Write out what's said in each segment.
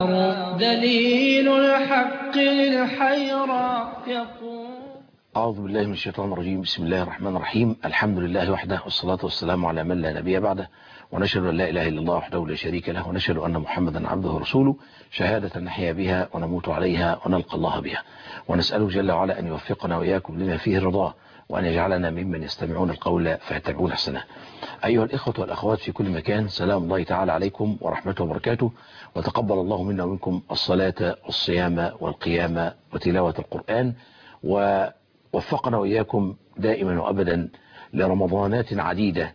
دليل الحق للحيرى يقول. أعوذ بالله من الشيطان الرجيم. بسم الله الرحمن الرحيم. الحمد لله وحده، والصلاة والسلام على من لا نبي بعده، ونشهد أن لا إله إلا الله وحده لا شريك له، ونشهد أن محمدا عبده ورسوله، شهادة نحيا بها ونموت عليها ونلقى الله بها، ونسأله جل وعلا أن يوفقنا وإياكم لما فيه رضاه، وأن يجعلنا ممن يستمعون القول فيتبعون أحسنه. أيها الإخوة والأخوات في كل مكان، سلام الله تعالى عليكم ورحمته وبركاته، وتقبل الله منا ومنكم الصلاة والصيام والقيام وتلاوة القرآن، ووفقنا وإياكم دائما وأبدا لرمضانات عديدة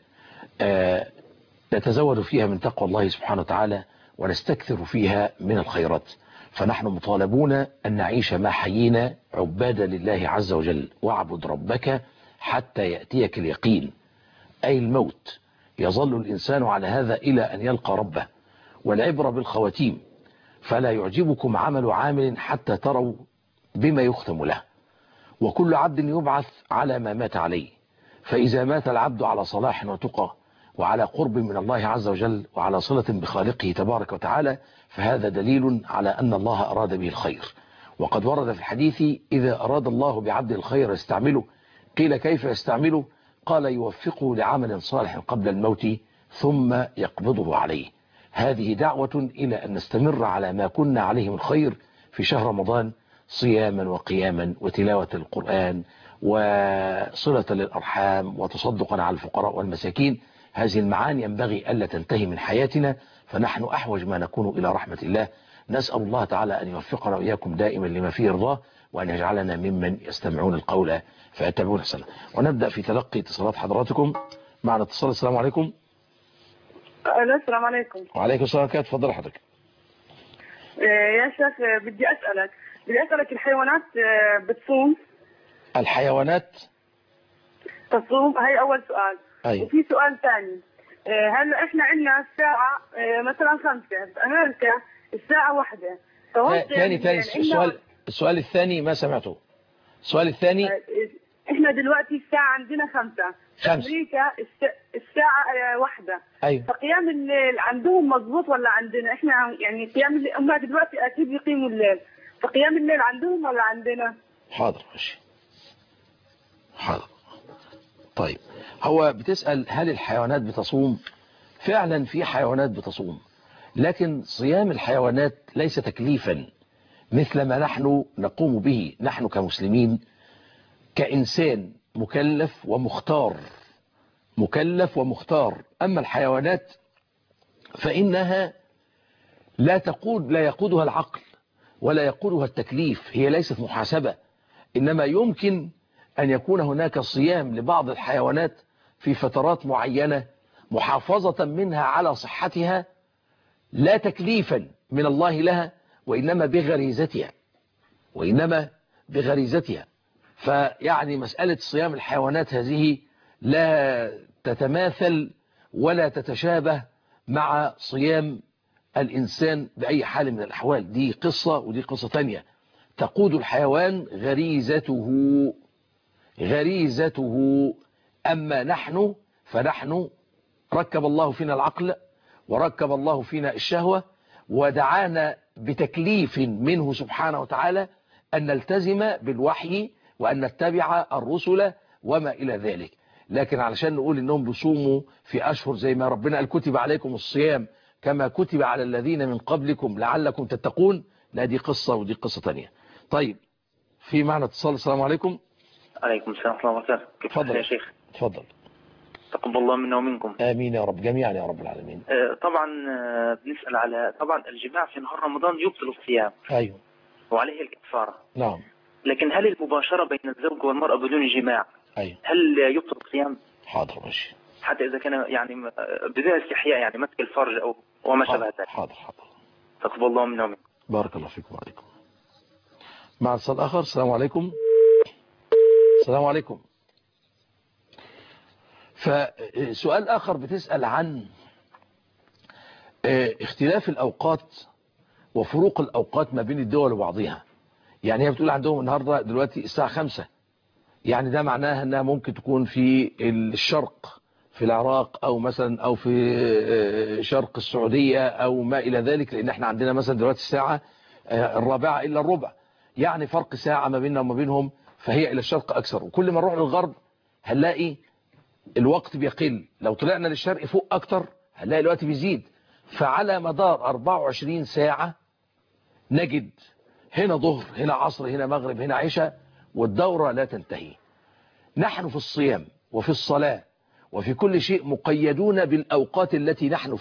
نتزود فيها من تقوى الله سبحانه وتعالى، ونستكثر فيها من الخيرات. فنحن مطالبون أن نعيش ما حيينا عبادا لله عز وجل، واعبد ربك حتى يأتيك اليقين، أي الموت. يظل الإنسان على هذا إلى أن يلقى ربه، والعبرة بالخواتيم، فلا يعجبكم عمل عامل حتى تروا بما يختم له. وكل عبد يبعث على ما مات عليه، فإذا مات العبد على صلاح وتقى وعلى قرب من الله عز وجل وعلى صلة بخالقه تبارك وتعالى، فهذا دليل على أن الله أراد به الخير. وقد ورد في الحديث: إذا أراد الله بعبد الخير يستعمله. قيل: كيف يستعمله؟ قال: يوفقه لعمل صالح قبل الموت ثم يقبضه عليه. هذه دعوة إلى أن نستمر على ما كنا عليه من الخير في شهر رمضان، صياما وقياما وتلاوة القرآن وصلة للأرحام وتصدقا على الفقراء والمساكين. هذه المعاني ينبغي ألا تنتهي من حياتنا، فنحن أحوج ما نكون إلى رحمة الله. نسأل الله تعالى أن يوفقنا وإياكم دائما لما فيه رضاه، وأن يجعلنا ممن يستمعون القول فيتبعون أحسنه. ونبدأ في تلقي اتصالات حضراتكم. معنا اتصال. السلام عليكم. السلام عليكم. وعليكم السلام ورحمة الله. تفضل حضرتك. يا شيخ، بدي أسألك الحيوانات بتصوم؟ الحيوانات تصوم؟ هاي أول سؤال. أيوة. وفي سؤال ثاني. هلا إحنا عندنا الساعة مثلا 5، بأمريكا الساعة 1. ثاني السؤال الثاني ما سمعته. السؤال الثاني. إحنا دلوقتي الساعة عندنا 5. أمريكا الساعة 1. أيوة. فقيام الليل عندهم مضبوط ولا عندنا؟ إحنا يعني قيام الليل هم دلوقتي أكيد يقيموا الليل، فقيام الليل عندهم ولا عندنا؟ حاضر ماشي. حاضر. طيب، هو بتسأل هل الحيوانات بتصوم؟ فعلا في حيوانات بتصوم، لكن صيام الحيوانات ليس تكليفا مثل ما نحن نقوم به نحن كمسلمين. كإنسان مكلف ومختار. أما الحيوانات فإنها لا يقودها العقل ولا يقودها التكليف، هي ليست محاسبة. إنما يمكن أن يكون هناك صيام لبعض الحيوانات في فترات معينة محافظة منها على صحتها، لا تكليفا من الله لها، وإنما بغريزتها. فيعني مسألة صيام الحيوانات هذه لا تتماثل ولا تتشابه مع صيام الإنسان بأي حال من الأحوال. دي قصة ودي قصة تانية. تقود الحيوان غريزته. أما نحن فنحن ركب الله فينا العقل وركب الله فينا الشهوة، ودعانا بتكليف منه سبحانه وتعالى أن نلتزم بالوحي وأن نتبع الرسل وما إلى ذلك. لكن علشان نقول إنهم بيصوموا في أشهر زي ما ربنا قال كتب عليكم الصيام كما كتب على الذين من قبلكم لعلكم تتقون، لا، دي قصة ودي قصة تانية. طيب، في معنا اتصال. السلام عليكم. عليكم السلام ورحمة الله وبركاته. كيف حالك يا شيخ؟ تفضل. تقبل الله منا ومنكم. آمين يا رب، جميعا يا رب العالمين. طبعا بنسأل على الجماع في نهار رمضان يبطل الصيام. أيوه. وعليه الكفارة. نعم. لكن هل المباشرة بين الزوج والمرأة بدون جماع أيوه هل يبطل الصيام؟ حاضر ماشي. حتى إذا كان يعني بدون استحياء، يعني مسك الفرج أو وما شابه ذلك. حاضر. تقبل الله منا ومنكم. بارك الله فيكم وعليكم. مع اتصال آخر. السلام عليكم. السلام عليكم. فسؤال آخر بتسأل عن اختلاف الأوقات وفروق الأوقات ما بين الدول وبعضها. يعني هي بتقول عندهم النهاردة دلوقتي الساعة 5، يعني ده معناها أنها ممكن تكون في الشرق في العراق أو مثلا أو في شرق السعودية أو ما إلى ذلك، لأن احنا عندنا مثلا دلوقتي الساعة 4:45، يعني فرق ساعة ما بيننا وما بينهم، فهي إلى الشرق أكثر. وكل ما نروح للغرب هنلاقي الوقت بيقل، لو طلعنا للشرق فوق أكتر هنلاقي الوقت بيزيد. فعلى مدار 24 ساعة نجد هنا ظهر، هنا عصر، هنا مغرب، هنا عشاء، والدورة لا تنتهي. نحن في الصيام وفي الصلاة وفي كل شيء مقيدون بالأوقات التي نحن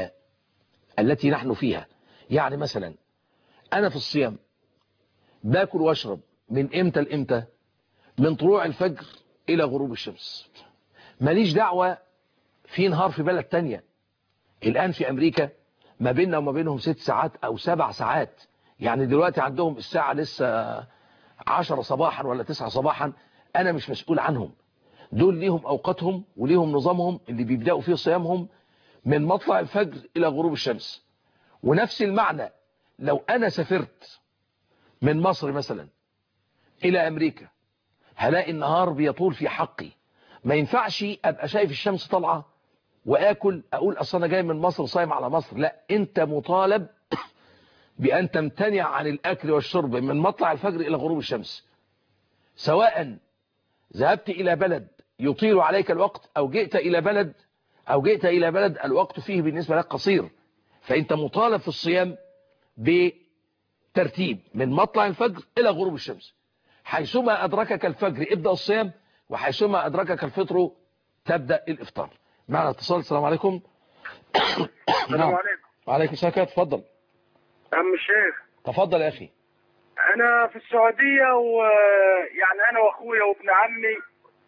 فيها. يعني مثلا أنا في الصيام باكل واشرب من إمتى لإمتى؟ من طلوع الفجر إلى غروب الشمس. ماليش دعوة في نهار في بلد تانية. الآن في أمريكا ما بيننا وما بينهم 6 ساعات أو 7 ساعات، يعني دلوقتي عندهم الساعة لسه 10 صباحا ولا 9 صباحا. أنا مش مسؤول عنهم، دول ليهم أوقاتهم وليهم نظامهم اللي بيبدأوا فيه صيامهم من مطلع الفجر إلى غروب الشمس. ونفس المعنى لو أنا سافرت من مصر مثلا إلى أمريكا هلاقي النهار بيطول في حقي. ما ينفعش أبقى شايف الشمس طالعة وآكل أقول أصلا أنا جاي من مصر صايم على مصر. لا، أنت مطالب بأن تمتنع عن الأكل والشرب من مطلع الفجر إلى غروب الشمس، سواء ذهبت إلى بلد يطيل عليك الوقت أو جئت إلى بلد الوقت فيه بالنسبة لك قصير. فأنت مطالب في الصيام بترتيب من مطلع الفجر إلى غروب الشمس. حيثما أدركك الفجر ابدأ الصيام، وحيثما أدركك الفطر تبدأ الإفطار. معنا اتصال. السلام عليكم. السلام عليكم. وعليكم السلام. تفضل عم الشيخ. تفضل يا أخي. أنا في السعودية، ويعني أنا وأخويا وابن عمي،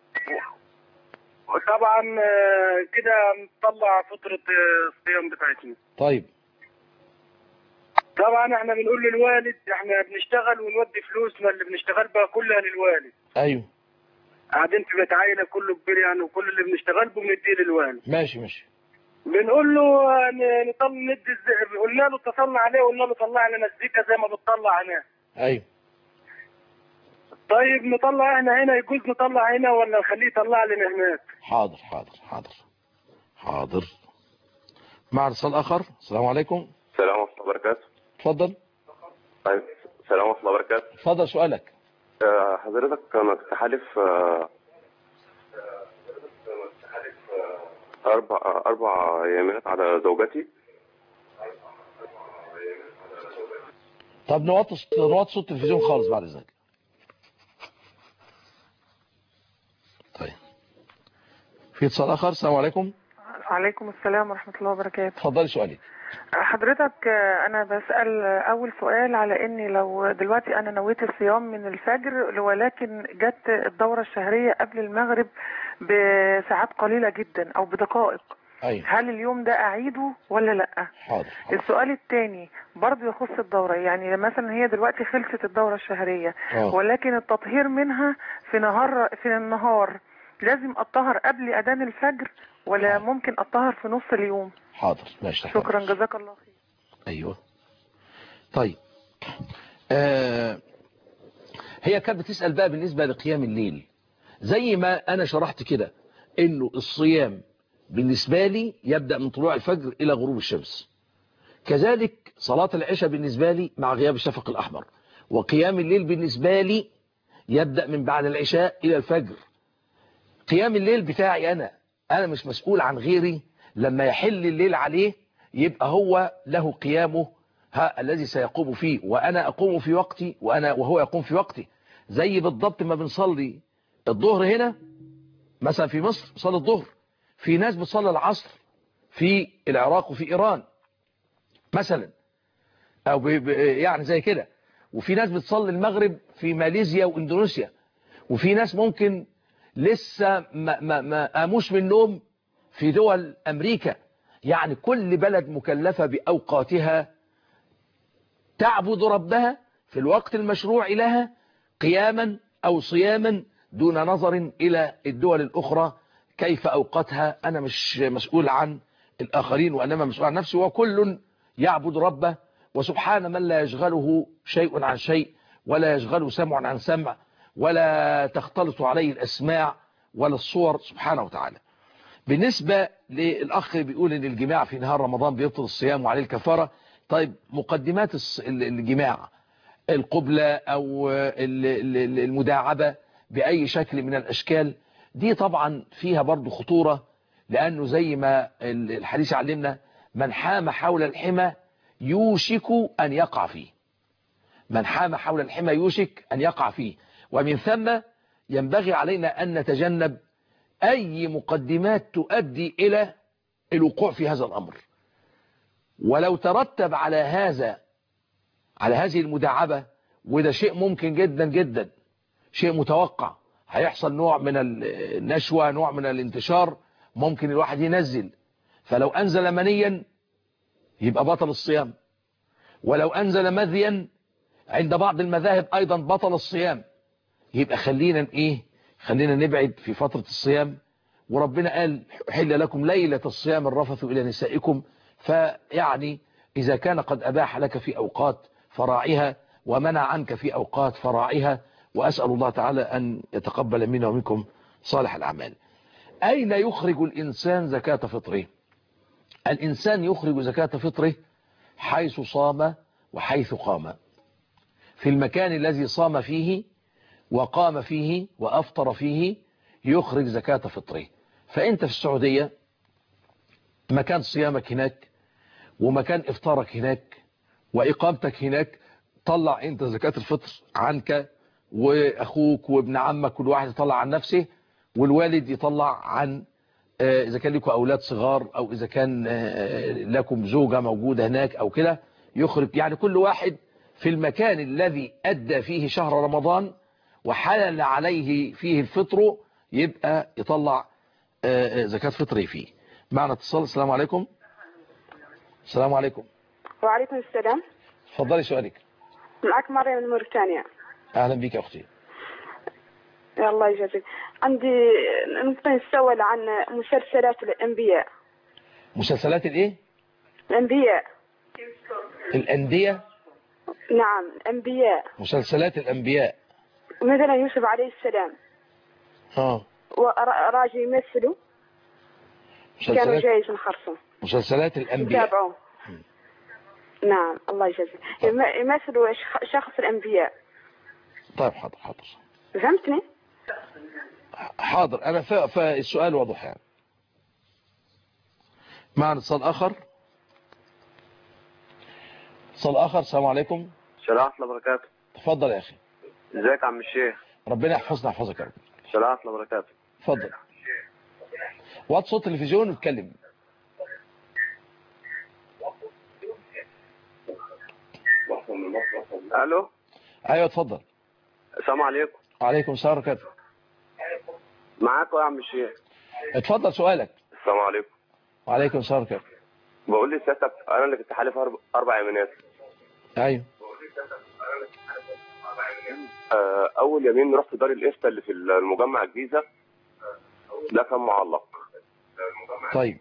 وطبعا كده مطلع فترة الصيام بتاعتنا. طيب طبعا احنا بنقول للوالد احنا بنشتغل ونودي فلوسنا اللي بنشتغل بها كلها للوالد. أيوه. قاعدين في بيت عائلة كله كبير يعني، وكل اللي بنشتغل به بنديه للوالد. ماشي. بنقول له قلنا له اتصلنا عليه وقلنا له طلع لنا الزكاة زي ما بتطلع هنا. أيوه. طيب نطلع احنا هنا، يجوز نطلع هنا ولا نخليه يطلع لنا هناك؟ حاضر. مع اتصال آخر. السلام عليكم. السلام ورحمة الله وبركاته. تفضل. طيب السلام ورحمة الله وبركاته. تفضل سؤالك. حضرتك أنا كنت حالف أربع يمينات على زوجتي. طب نوطي صوت التلفزيون خالص بعد ذلك. طيب في اتصال آخر. السلام عليكم. وعليكم السلام ورحمة الله وبركاته. تفضلي سؤالي. حضرتك أنا بسأل أول سؤال على إني لو دلوقتي أنا نويت الصيام من الفجر، ولكن جت الدورة الشهرية قبل المغرب بساعات قليلة جدا أو بدقائق. أيوة. هل اليوم ده أعيده ولا لأ؟ حاضر. السؤال الثاني برضه يخص الدورة، يعني مثلا هي دلوقتي خلصت الدورة الشهرية ولكن التطهير منها في النهار لازم أطهر قبل أذان الفجر ولا ممكن أطهر في نص اليوم؟ حاضر ماشي. شكرا جزاك الله خير. أيوة. طيب هي كانت بتسأل بقى بالنسبة لقيام الليل، زي ما أنا شرحت كده إنه الصيام بالنسبة لي يبدأ من طلوع الفجر إلى غروب الشمس، كذلك صلاة العشاء بالنسبة لي مع غياب الشفق الأحمر، وقيام الليل بالنسبة لي يبدأ من بعد العشاء إلى الفجر. قيام الليل بتاعي أنا مش مسؤول عن غيري، لما يحل الليل عليه يبقى هو له قيامه الذي سيقوم فيه، وأنا أقوم في وقتي وهو يقوم في وقتي. زي بالضبط ما بنصلي الظهر هنا مثلا في مصر بصلي الظهر، في ناس بتصلي العصر في العراق وفي إيران مثلا، أو يعني زي كده، وفي ناس بتصلي المغرب في ماليزيا واندونيسيا، وفي ناس ممكن لسه ما قاموش من النوم في دول أمريكا. يعني كل بلد مكلفة بأوقاتها تعبد ربها في الوقت المشروع لها قياما أو صياما دون نظر إلى الدول الأخرى كيف أوقاتها. أنا مش مسؤول عن الآخرين وإنما مسؤول عن نفسي، وكل يعبد ربه، وسبحان من لا يشغله شيء عن شيء، ولا يشغله سمع عن سمع، ولا تختلط عليه الأسماع ولا الصور سبحانه وتعالى. بالنسبة للأخ بيقول إن الجماع في نهار رمضان بيبطل الصيام وعليه الكفارة. طيب مقدمات الجماع، القبلة أو المداعبة بأي شكل من الأشكال، دي طبعا فيها برضو خطورة، لأنه زي ما الحديث علمنا من حام حول الحمى يوشك أن يقع فيه. من حام حول الحمى يوشك أن يقع فيه. ومن ثم ينبغي علينا أن نتجنب أي مقدمات تؤدي إلى الوقوع في هذا الأمر. ولو ترتب على هذه المداعبة، وده شيء ممكن جدا جدا، شيء متوقع، هيحصل نوع من النشوة، نوع من الانتشار، ممكن الواحد ينزل. فلو أنزل منيا يبقى بطل الصيام، ولو أنزل مذيا عند بعض المذاهب أيضا بطل الصيام. يبقى خلينا نبعد في فترة الصيام. وربنا قال حل لكم ليلة الصيام الرفث إلى نسائكم. فيعني إذا كان قد أباح لك في أوقات فراعها ومنع عنك في أوقات فراعها. وأسأل الله تعالى أن يتقبل منا ومنكم صالح الأعمال. أين يخرج الإنسان زكاة فطره؟ الإنسان يخرج زكاة فطره حيث صام وحيث قام. في المكان الذي صام فيه وقام فيه وأفطر فيه يخرج زكاة فطره. فأنت في السعودية مكان صيامك هناك، ومكان إفطارك هناك، وإقامتك هناك، طلع أنت زكاة الفطر عنك، وأخوك وابن عمك كل واحد يطلع عن نفسه، والوالد يطلع عن إذا كان لكم أولاد صغار، أو إذا كان لكم زوجة موجودة هناك أو كده، يخرج. يعني كل واحد في المكان الذي أدى فيه شهر رمضان وحلل عليه فيه الفطر يبقى يطلع زكاة فطره فيه. معنا اتصال. السلام عليكم. السلام عليكم. وعليكم السلام. تفضلي سؤالك. معك مريم من موريتانيا. أهلا بك يا أختي. يا الله يجزيك. عندي نقطة نتساءل عن مسلسلات الأنبياء. مسلسلات الإيه؟ الأنبياء. الأندية؟ نعم الأنبياء. مسلسلات الأنبياء. مثلا يوسف عليه السلام. وراجي يمثلوا. كانوا جاي في الخرصة. مسلسلات الأنبياء. يتابعوا. نعم الله يجزيك. يمثلوا شخص الأنبياء. طيب حاضر. فهمتني؟ حاضر. أنا فالسؤال واضح يعني. معنا اتصال آخر. السلام عليكم. السلام ورحمة الله وبركاته. تفضل يا أخي. ازيك يا عم الشيخ؟ ربنا يحفظنا يحفظك يا رب. السلام ورحمة الله وبركاته. تفضل. وطي صوت التلفزيون واتكلم. الو. ايوه اتفضل. السلام عليكم. وعليكم السلام ورحمة الله. معاكم يا عم الشيخ. اتفضل سؤالك. السلام عليكم. وعليكم السلام ورحمة الله. بقول لي سيادتك انا اللي كنت حالف 4 يمينات. ايوه. اول يمين رحت دار الافتاء اللي في المجمع الجيزة، ده كان معلق. طيب.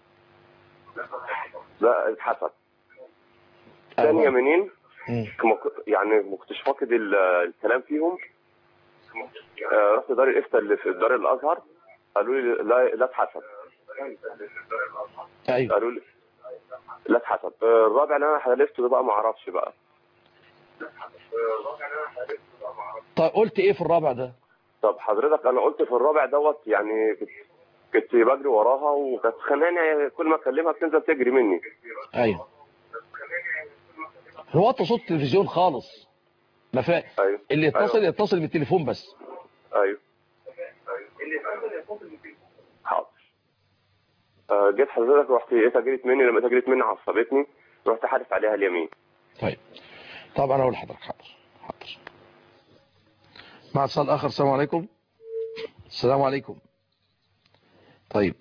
ده اتحسب. ثاني يمينين يعني ما كنتش فاقد الكلام فيهم. رحت دار الافتاء اللي في دار الازهر، قالوا لي لا اتحسب. ايوه. قالوا لي لا اتحسب. الرابع اللي انا حلفته ده بقى ما اعرفش بقى. طيب قلت ايه في الرابع ده؟ طب حضرتك انا قلت في الرابع دوت يعني كنت بجري وراها وكانت خاناني، كل ما اكلمها بتنزل تجري مني. ايوه. وطي صوت التلفزيون خالص. ما فاهم. أيوه. اللي يتصل بالتليفون بس. ايوه. حاضر. جيت حضرتك رحت لقيتها جريت مني، لما جريت مني عصبتني، رحت حادف عليها اليمين. طيب انا اقول لحضرتك. حاضر. مع اتصال اخر. السلام عليكم. السلام عليكم. طيب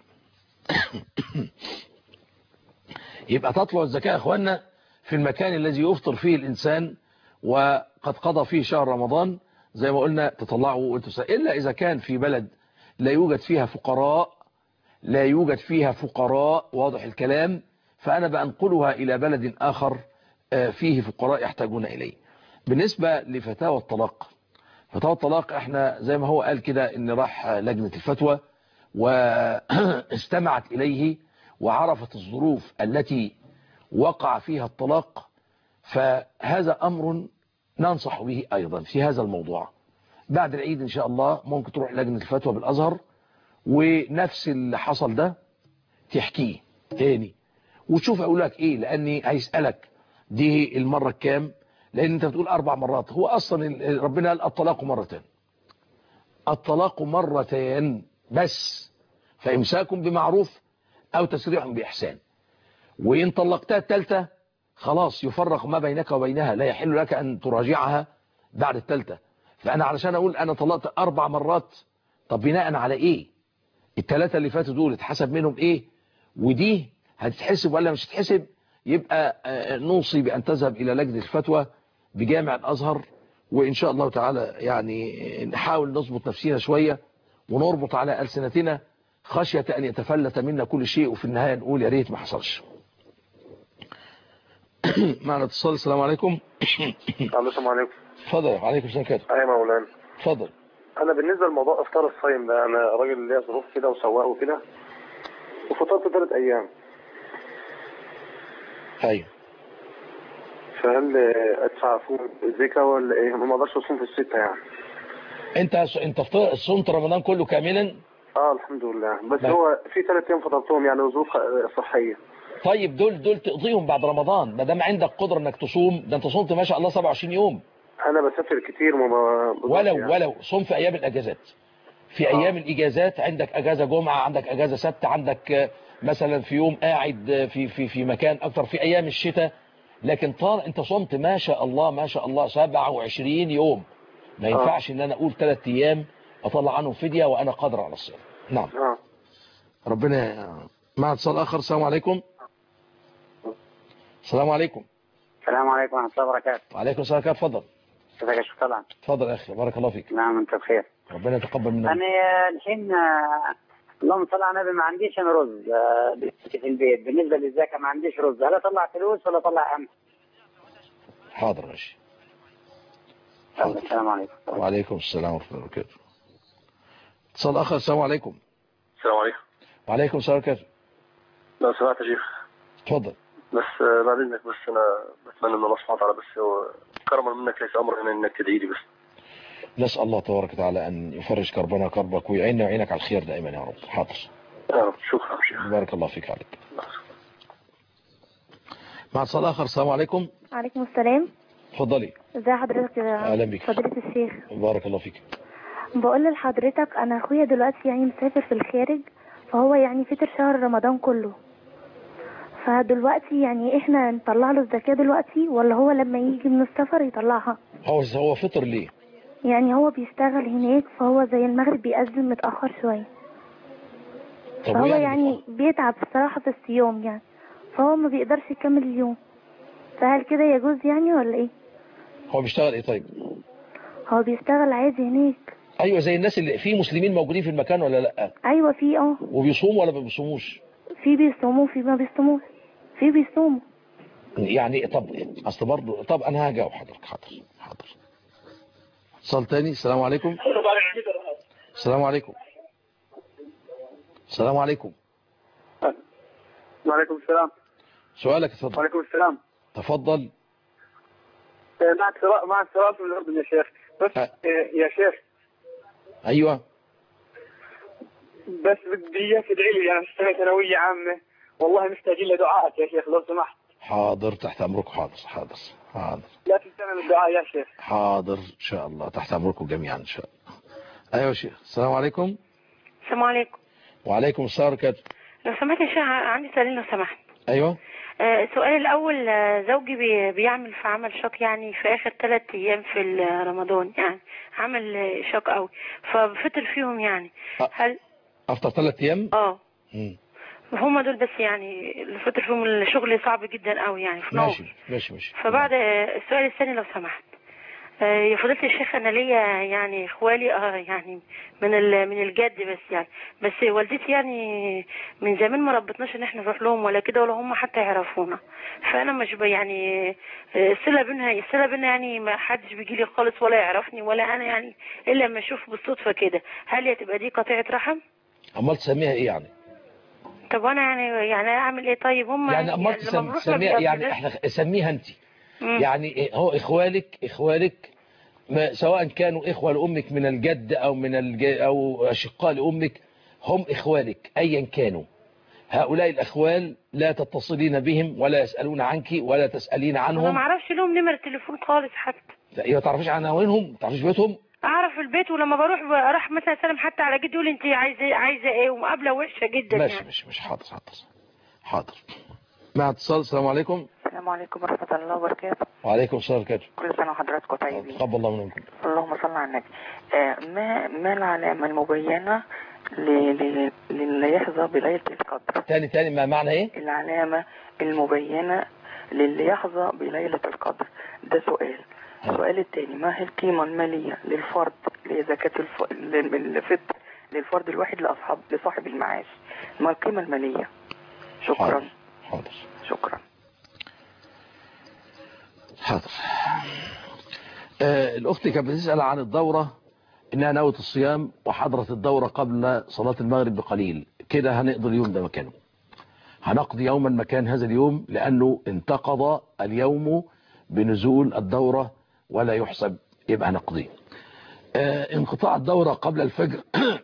يبقى تطلع الزكاة يا اخوانا في المكان الذي يفطر فيه الانسان وقد قضى فيه شهر رمضان، زي ما قلنا تطلعوا وانتم الا اذا كان في بلد لا يوجد فيها فقراء، واضح الكلام، فانا بنقلها الى بلد اخر فيه فقراء يحتاجون اليه. بالنسبة لفتاوى الطلاق، احنا زي ما هو قال كده ان راح لجنة الفتوى واستمعت إليه وعرفت الظروف التي وقع فيها الطلاق، فهذا أمر ننصح به أيضا في هذا الموضوع. بعد العيد إن شاء الله ممكن تروح لجنة الفتوى بالأزهر ونفس اللي حصل ده تحكيه تاني وتشوف أقول لك إيه، لأني هيسألك دي المرة الكام، لأن أنت بتقول 4 مرات. هو أصلا ربنا قال الطلاق مرتين، الطلاق مرتين بس، فإمساك بمعروف أو تسريح بإحسان. وإن طلقتها الثالثة خلاص يفرق ما بينك وبينها، لا يحل لك أن تراجعها بعد الثالثة. فأنا علشان أقول أنا طلقت 4 مرات، طب بناء على إيه؟ ال3 اللي فاتوا دول اتحسب منهم إيه؟ ودي هتتحسب ولا مش هتتحسب؟ يبقى نوصي بأن تذهب إلى لجنة الفتوى بجامع الأزهر، وإن شاء الله تعالى يعني نحاول نظبط نفسنا شوية ونربط على ألسنتنا خشية أن يتفلت منا كل شيء، وفي النهاية نقول يا ريت ما حصلش. معنا اتصال. السلام عليكم. السلام عليكم. اتفضل. وعليكم السلام كده. ايوه مولانا. اتفضل. انا بالنسبه لموضوع افطار الصايم ده، انا راجل ليا ظروف كده وسواق وكده، وفطرت 3 ايام. ايوه. فهل ادفع اصوم الزكاه ولا ايه؟ ما اقدرش اصوم في ال6 يعني. انت صمت رمضان كله كاملا؟ الحمد لله، بس هو في 3 ايام فطرتهم يعني ظروف صحيه. طيب دول تقضيهم بعد رمضان ما دام عندك قدره انك تصوم. ده انت صمت ما شاء الله 27 يوم. انا بسافر كتير ولو صوم في ايام الاجازات. في ايام الاجازات عندك اجازه جمعه، عندك اجازه سبت، عندك مثلا في يوم قاعد في مكان اكتر في ايام الشتاء. لكن طال انت صمت ما شاء الله ما شاء الله 27 يوم، ما ينفعش ان انا اقول 3 ايام اطلع عنهم فديه وانا قادر على الصيام. نعم. ربنا. مع اتصال اخر. السلام عليكم. السلام عليكم. السلام عليكم ورحمه الله وبركاته. وعليكم السلام. اتفضل. ازيك يا شيخ طلعت؟ اتفضل يا اخي، بارك الله فيك. نعم انت بخير. ربنا يتقبل منا. انا الحين اللهم صل على النبي ما عنديش انا رز في البيت. بالنسبه للزكاه ما عنديش رز، هل اطلع فلوس ولا اطلع قمح؟ حاضر ماشي. السلام عليكم. وعليكم السلام ورحمه الله وبركاته. اتصال اخر. السلام عليكم. السلام عليكم. وعليكم السلام ورحمه الله. لو سمحت يا شيخ. اتفضل. بس بعد اذنك، بس انا بتمنى من الله سبحانه وتعالى بس هو كرما منك ليس امر هنا انك تدعي لي بس. نسال الله تبارك وتعالى ان يفرج كربنا كربك ويعيننا ويعينك على الخير دائما يا رب. حاضر. شكرا شيخ. بارك الله فيك. عليك. مع اتصال اخر. السلام عليكم. وعليكم السلام. اتفضلي. ازي حضرتك يا اهلا بك فضيلة الشيخ؟ بارك الله فيك. بقول لحضرتك انا اخويا دلوقتي يعني مسافر في الخارج، فهو يعني فطر شهر رمضان كله، فدلوقتي يعني احنا نطلع له الزكاة دلوقتي ولا هو لما يجي من السفر يطلعها؟ هو فطر ليه؟ يعني هو بيشتغل هناك، فهو زي المغرب بيأذن متأخر شوية، فهو يعني بيتعب الصراحة في الصيام يعني، فهو ما بيقدرش يكمل اليوم. فهل كده يجوز يعني ولا ايه؟ هو بيشتغل ايه طيب؟ هو بيشتغل عادي هناك. ايوه زي الناس اللي في مسلمين موجودين في المكان ولا لا؟ ايوه في وبيصوموا ولا ما بيصوموش؟ في بيصوموا في ما بيصوموش. في بيصوموا يعني. طب اصل برضه طب انا هجاوب حضرتك. حاضر. اتصال تاني. السلام عليكم. السلام عليكم. السلام عليكم. وعليكم السلام. سؤالك. اتفضل. وعليكم السلام. تفضل. مع السؤال في الأردن يا شيخ. بس يا شيخ. ايوه. بس بدي اياك تدعي لي، انا في سنه ثانويه عامه، والله محتاجين لدعائك يا شيخ لو سمحت. حاضر تحت امركم. حاضر. لا تنسانا من الدعاء يا شيخ. حاضر ان شاء الله تحت امركم جميعا ان شاء الله. ايوه شيخ. السلام عليكم. السلام عليكم. وعليكم السلام ورحمه الله. لو سمحت يا شيخ عندي سؤالين لو سمحت. ايوه. السؤال الاول، زوجي بيعمل في عمل شاق يعني في اخر 3 ايام في رمضان، يعني عمل شاق قوي فبفطر فيهم يعني. هل افطر 3 ايام؟ هم دول بس يعني الفطر فيهم الشغل صعب جدا قوي يعني في نوم. ماشي. فبعد السؤال الثاني لو سمحت، يا فضيلة الشيخ انا ليا يعني اخوالي يعني من الجد بس والدتي يعني من زمان ما ربطناش ان احنا نروح لهم ولا كده ولا هم حتى يعرفونا، فانا مش يعني الصله بينا يعني ما حدش بيجي لي خالص ولا يعرفني ولا انا يعني الا لما اشوف بالصدفه كده. هل هتبقى دي قطيعه رحم؟ امال تسميها ايه يعني؟ طب انا يعني اعمل ايه طيب؟ هم يعني امال تسميها يعني احنا سميها انت يعني هو اخوالك سواء كانوا اخوه لامك من الجد او او اشقاء لامك، هم اخوالك ايا كانوا. هؤلاء الاخوال لا تتصلين بهم ولا يسالون عنك ولا تسالين عنهم. انا ما اعرفش لهم نمر تليفون خالص حتى. لا ما تعرفيش عناوينهم، ما تعرفيش بيوتهم؟ اعرف البيت، ولما بروح مثلا اسلم حتى على جدي يقول انت عايزه ايه، ومقابله وحشه جدا. مش حاضر. مع اتصال. السلام عليكم. السلام عليكم ورحمة الله وبركاته. وعليكم السلام ورحمة الله. كل سنة وحضراتكم طيبين. تقبل الله منكم. اللهم صل على النبي. ما العلامة المبينة للي يحظى بليلة القدر؟ تاني ما معنى ايه؟ العلامة المبينة للي يحظى بليلة القدر، ده سؤال. السؤال الثاني، ما هي القيمة المالية للفرد لزكاة الفطر للفرد الواحد لصاحب المعاش؟ ما القيمة المالية؟ شكرا. حاضر. شكرا. حاضر. الأخت كانت بتسأل عن الدورة، إنها ناوية الصيام وحضرت الدورة قبل صلاة المغرب بقليل، كده هنقضي اليوم ده مكانه، هنقضي يوما مكان هذا اليوم، لأنه انتقض اليوم بنزول الدورة ولا يحسب، يبقى نقضيه. انقطاع الدورة قبل الفجر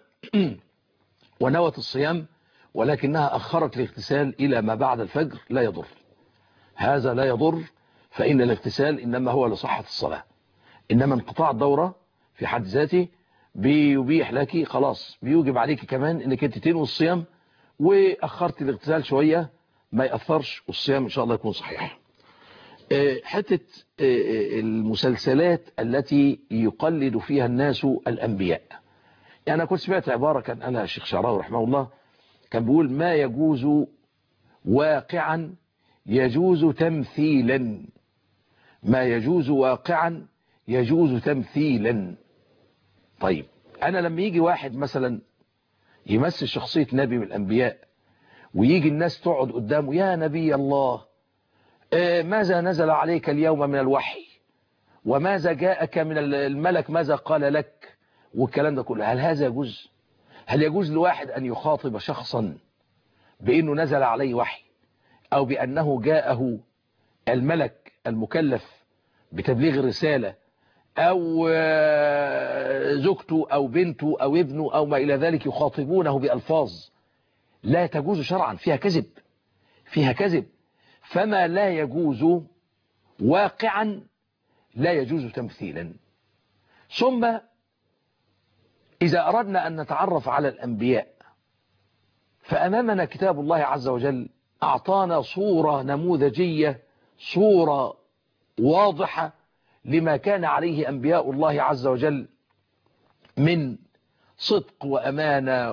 ونوت الصيام ولكنها أخرت الاغتسال إلى ما بعد الفجر لا يضر، هذا لا يضر، فإن الاغتسال إنما هو لصحة الصلاة. إنما انقطاع الدورة في حد ذاته بيبيح لك خلاص، بيوجب عليك كمان إنك أنت تنوي الصيام، وأخرت الاغتسال شوية ما يأثرش، والصيام إن شاء الله يكون صحيح. حتة المسلسلات التي يقلد فيها الناس الأنبياء، يعني أنا كنت سمعت عبارة كان قالها الشيخ شعراوي رحمه الله، كان بيقول ما يجوز واقعا يجوز تمثيلا، ما يجوز واقعا يجوز تمثيلا. طيب أنا لما يجي واحد مثلا يمثل شخصية نبي من الأنبياء، ويجي الناس تقعد قدامه، يا نبي الله ماذا نزل عليك اليوم من الوحي، وماذا جاءك من الملك، ماذا قال لك، والكلام ده كله، هل هذا يجوز؟ هل يجوز لواحد أن يخاطب شخصا بأنه نزل عليه وحي، أو بأنه جاءه الملك المكلف بتبليغ الرسالة، أو زوجته أو بنته أو ابنه أو ما إلى ذلك، يخاطبونه بألفاظ لا تجوز شرعا، فيها كذب، فما لا يجوز واقعا لا يجوز تمثيلا. ثم إذا أردنا أن نتعرف على الأنبياء، فأمامنا كتاب الله عز وجل أعطانا صورة نموذجية، صورة واضحة لما كان عليه أنبياء الله عز وجل من صدق وأمانة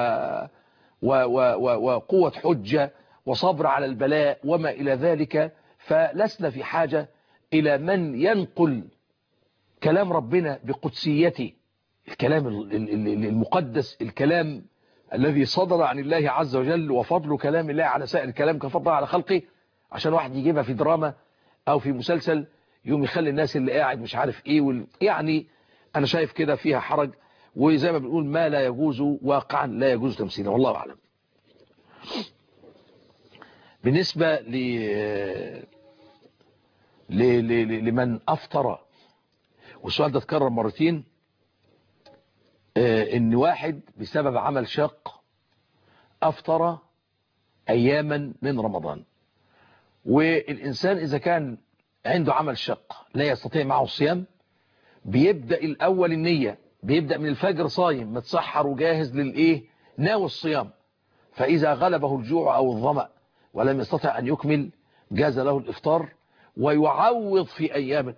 وقوة حجة وصبر على البلاء وما إلى ذلك. فلسنا في حاجة إلى من ينقل كلام ربنا بقدسيته، الكلام المقدس، الكلام الذي صدر عن الله عز وجل، وفضل كلام الله على سائر الكلام كفضل على خلقه، عشان واحد يجيبها في دراما أو في مسلسل يوم يخلي الناس اللي قاعد مش عارف إيه يعني أنا شايف كده فيها حرج، وزي ما بنقول ما لا يجوز واقعا لا يجوز تمثيلا، والله أعلم. بالنسبة لمن أفطر، والسؤال ده اتكرر مرتين، إن واحد بسبب عمل شاق أفطر أياما من رمضان، والإنسان إذا كان عنده عمل شاق لا يستطيع معه الصيام، بيبدأ الأول النية، بيبدأ من الفجر صايم متسحر وجاهز ناوي الصيام، فإذا غلبه الجوع أو الظمأ ولم يستطع أن يكمل جاز له الإفطار، ويعوض في أيام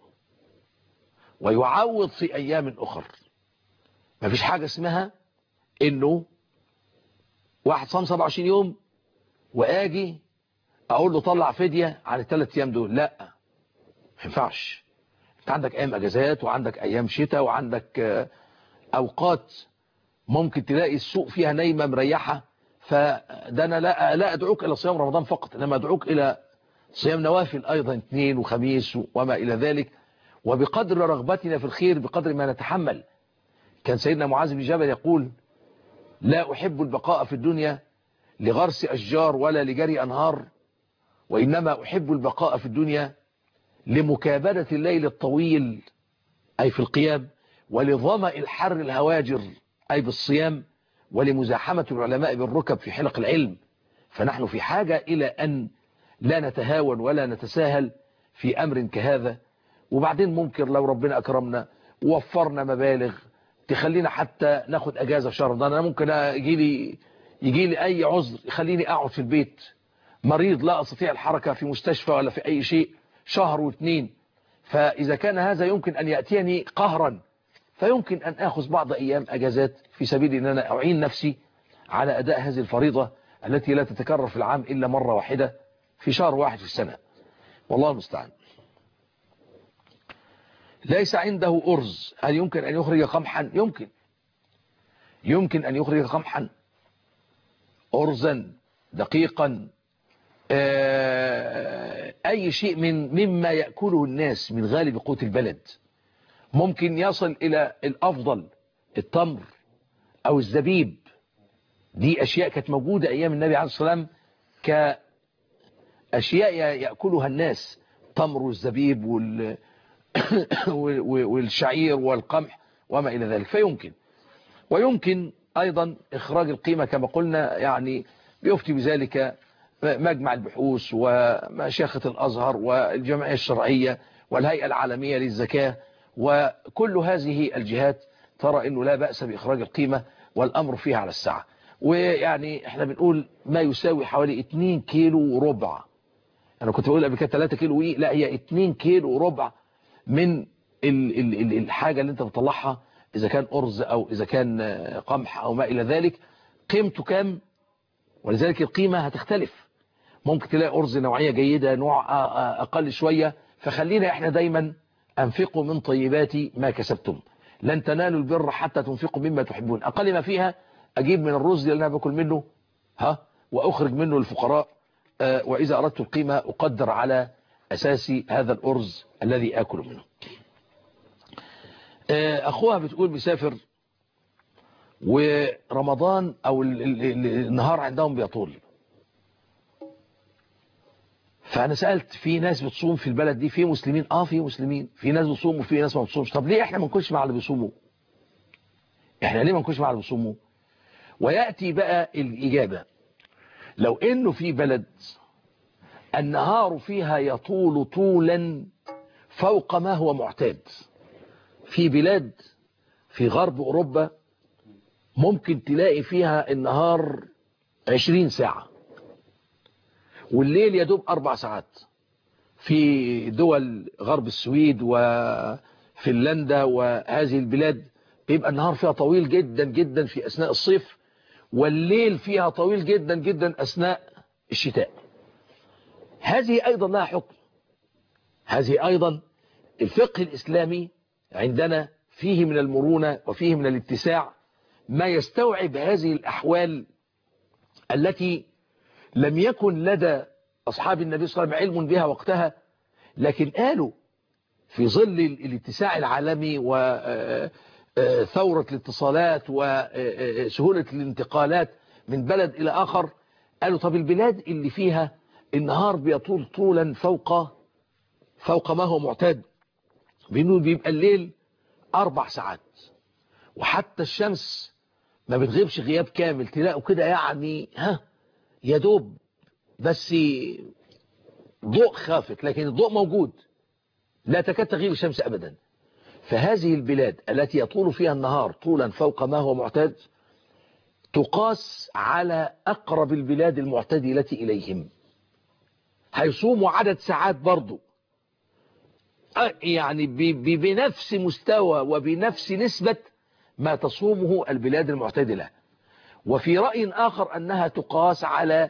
أخر. ما فيش حاجة اسمها إنه واحد صام 27 يوم وآجي أقول له طلع فدية عن ال3 أيام دول، لا ما ينفعش. أنت عندك أيام أجازات، وعندك أيام شتاء، وعندك أوقات ممكن تلاقي السوق فيها نايمة مريحة، فده أنا لا أدعوك إلى صيام رمضان فقط، إنما أدعوك إلى صيام نوافل أيضا، اثنين وخميس وما إلى ذلك، وبقدر رغبتنا في الخير بقدر ما نتحمل. كان سيدنا معاذ بن جبل يقول لا أحب البقاء في الدنيا لغرس أشجار ولا لجري أنهار، وإنما أحب البقاء في الدنيا لمكابدة الليل الطويل أي في القيام، ولظمأ الحر الهواجر أي بالصيام، ولمزاحمة العلماء بالركب في حلق العلم. فنحن في حاجة إلى أن لا نتهاون ولا نتساهل في أمر كهذا. وبعدين ممكن لو ربنا أكرمنا ووفرنا مبالغ تخلينا حتى ناخد أجازة في شهر رمضان. أنا ممكن يجي لي أي عذر يخليني أقعد في البيت مريض لا أستطيع الحركة في مستشفى ولا في أي شيء شهر واثنين. فإذا كان هذا يمكن أن يأتيني قهرا، فيمكن أن أخذ بعض أيام أجازات في سبيل أن أنا أعين نفسي على أداء هذه الفريضة التي لا تتكرر في العام إلا مرة واحدة في شهر واحد في السنة. والله المستعان. ليس عنده أرز، هل يمكن أن يخرج قمحا؟ يمكن أن يخرج قمحا، أرزا، دقيقا، أي شيء مما يأكله الناس من غالب قوت البلد. ممكن يصل إلى الأفضل التمر أو الزبيب. دي أشياء كانت موجودة أيام النبي عليه الصلاة والسلام كأشياء يأكلها الناس، تمر والزبيب والشعير والقمح وما إلى ذلك. فيمكن، ويمكن أيضا إخراج القيمة كما قلنا، يعني بيفتي بذلك مجمع البحوث ومشيخة الأزهر والجمعية الشرعية والهيئة العالمية للزكاة، وكل هذه الجهات ترى أنه لا بأس بإخراج القيمة والأمر فيها على الساعة. ويعني احنا بنقول ما يساوي حوالي 2 كيلو وربع. أنا كنت بقول قبل كده 3 كيلو لا، هي 2 كيلو وربع من الحاجة اللي انت بتطلعها، إذا كان أرز أو إذا كان قمح أو ما إلى ذلك، قيمته كام؟ ولذلك القيمة هتختلف. ممكن تلاقي أرز نوعية جيدة، نوع أقل شوية. فخلينا احنا دايما أنفقوا من طيبات ما كسبتم، لن تنالوا البر حتى تنفقوا مما تحبون. أقل ما فيها أجيب من الرز اللي أنا باكل منه وأخرج منه للفقراء، وإذا أردت القيمة أقدر على أساس هذا الأرز الذي آكل منه. أخوها بتقول بيسافر ورمضان أو النهار عندهم بيطول، فأنا سألت في ناس بتصوم في البلد دي، في مسلمين في مسلمين، في ناس بتصوم وفي ناس ما بتصومش. طب ليه احنا ما نكونش مع اللي بيصوموا؟ احنا ليه ما نكونش مع اللي بيصوموا؟ ويأتي بقى الإجابة، لو انه في بلد النهار فيها يطول طولا فوق ما هو معتاد. في بلاد في غرب أوروبا ممكن تلاقي فيها النهار 20 ساعة والليل يدوب 4 ساعات. في دول غرب السويد وفنلندا وهذه البلاد بيبقى النهار فيها طويل جدا جدا في أثناء الصيف، والليل فيها طويل جدا جدا أثناء الشتاء. هذه أيضا لها حكم. هذه أيضا الفقه الإسلامي عندنا فيه من المرونة وفيه من الاتساع ما يستوعب هذه الأحوال التي لم يكن لدى أصحاب النبي صلى الله عليه وسلم علم بها وقتها، لكن قالوا في ظل الاتساع العالمي وثورة الاتصالات وسهولة الانتقالات من بلد إلى آخر، قالوا طب البلاد اللي فيها النهار بيطول طولا فوق ما هو معتاد، بيبقى الليل 4 ساعات، وحتى الشمس ما بتغيبش غياب كامل، تلاقوا كده يعني يدوب بس ضوء خافت، لكن الضوء موجود، لا تكاد تغيب الشمس أبدا. فهذه البلاد التي يطول فيها النهار طولا فوق ما هو معتاد تقاس على أقرب البلاد المعتدلة إليهم، هيصوموا عدد ساعات برضو يعني بنفس مستوى وبنفس نسبة ما تصومه البلاد المعتدلة. وفي رأي آخر أنها تقاس على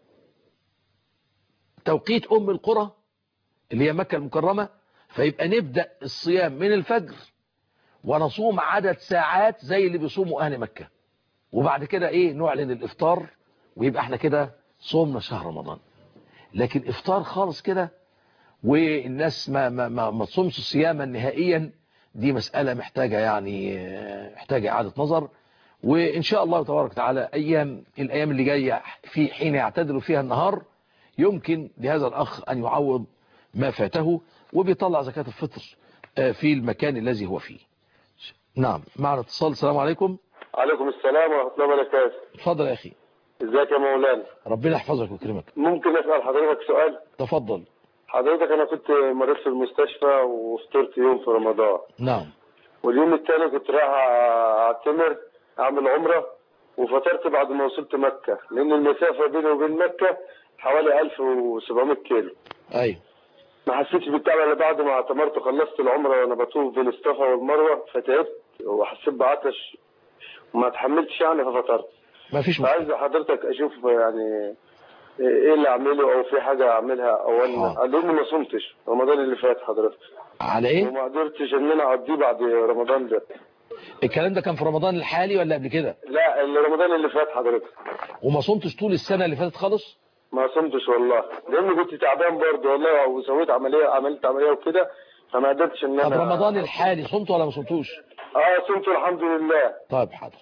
توقيت أم القرى اللي هي مكة المكرمة، فيبقى نبدأ الصيام من الفجر ونصوم عدد ساعات زي اللي بيصوموا أهل مكة، وبعد كده نعلن الإفطار، ويبقى احنا كده صومنا شهر رمضان. لكن إفطار خالص كده والناس ما تصومش صياما نهائيا، دي مسألة محتاجة إعادة نظر. وإن شاء الله تبارك وتعالى الأيام اللي جاية في حين يعتدل فيها النهار يمكن لهذا الأخ أن يعوض ما فاته وبيطلع زكاة الفطر في المكان الذي هو فيه. نعم معنا اتصال. السلام عليكم. عليكم السلام ورحمة الله وبركاته. اتفضل يا أخي. ازيك يا مولانا؟ ربنا يحفظك ويكرمك. ممكن أسأل حضرتك سؤال؟ تفضل. حضرتك أنا كنت مريض في المستشفى وفطرت يوم في رمضان. نعم. واليوم الثاني كنت رايح أعتمر أعمل عمرة وفطرت بعد ما وصلت مكة، لأن المسافة بيني وبين مكة حوالي 1700 كيلو. أيوه. ما حسيتش بالتعب الا بعد ما اعتمرت وخلصت العمره وانا بطوف بين الصفا والمروه، فتعبت وحسيت بعطش وما اتحملتش يعني ففطرت. ما فيش مشكله. فعايز حضرتك اشوف يعني ايه اللي اعمله او في حاجه اعملها او لاني ما صمتش رمضان اللي فات حضرتك. على ايه؟ وما قدرتش ان انا اقضيه بعد رمضان ده. الكلام ده كان في رمضان الحالي ولا قبل كده؟ لا رمضان اللي فات حضرتك. وما صمتش طول السنه اللي فاتت خالص؟ ما صمتش والله، لاني كنت تعبان برضه والله وسويت عملت عمليه وكده فما قدرتش ان انا. طب رمضان الحالي صمت ولا ما صمتوش؟ صمت الحمد لله. طيب حاضر.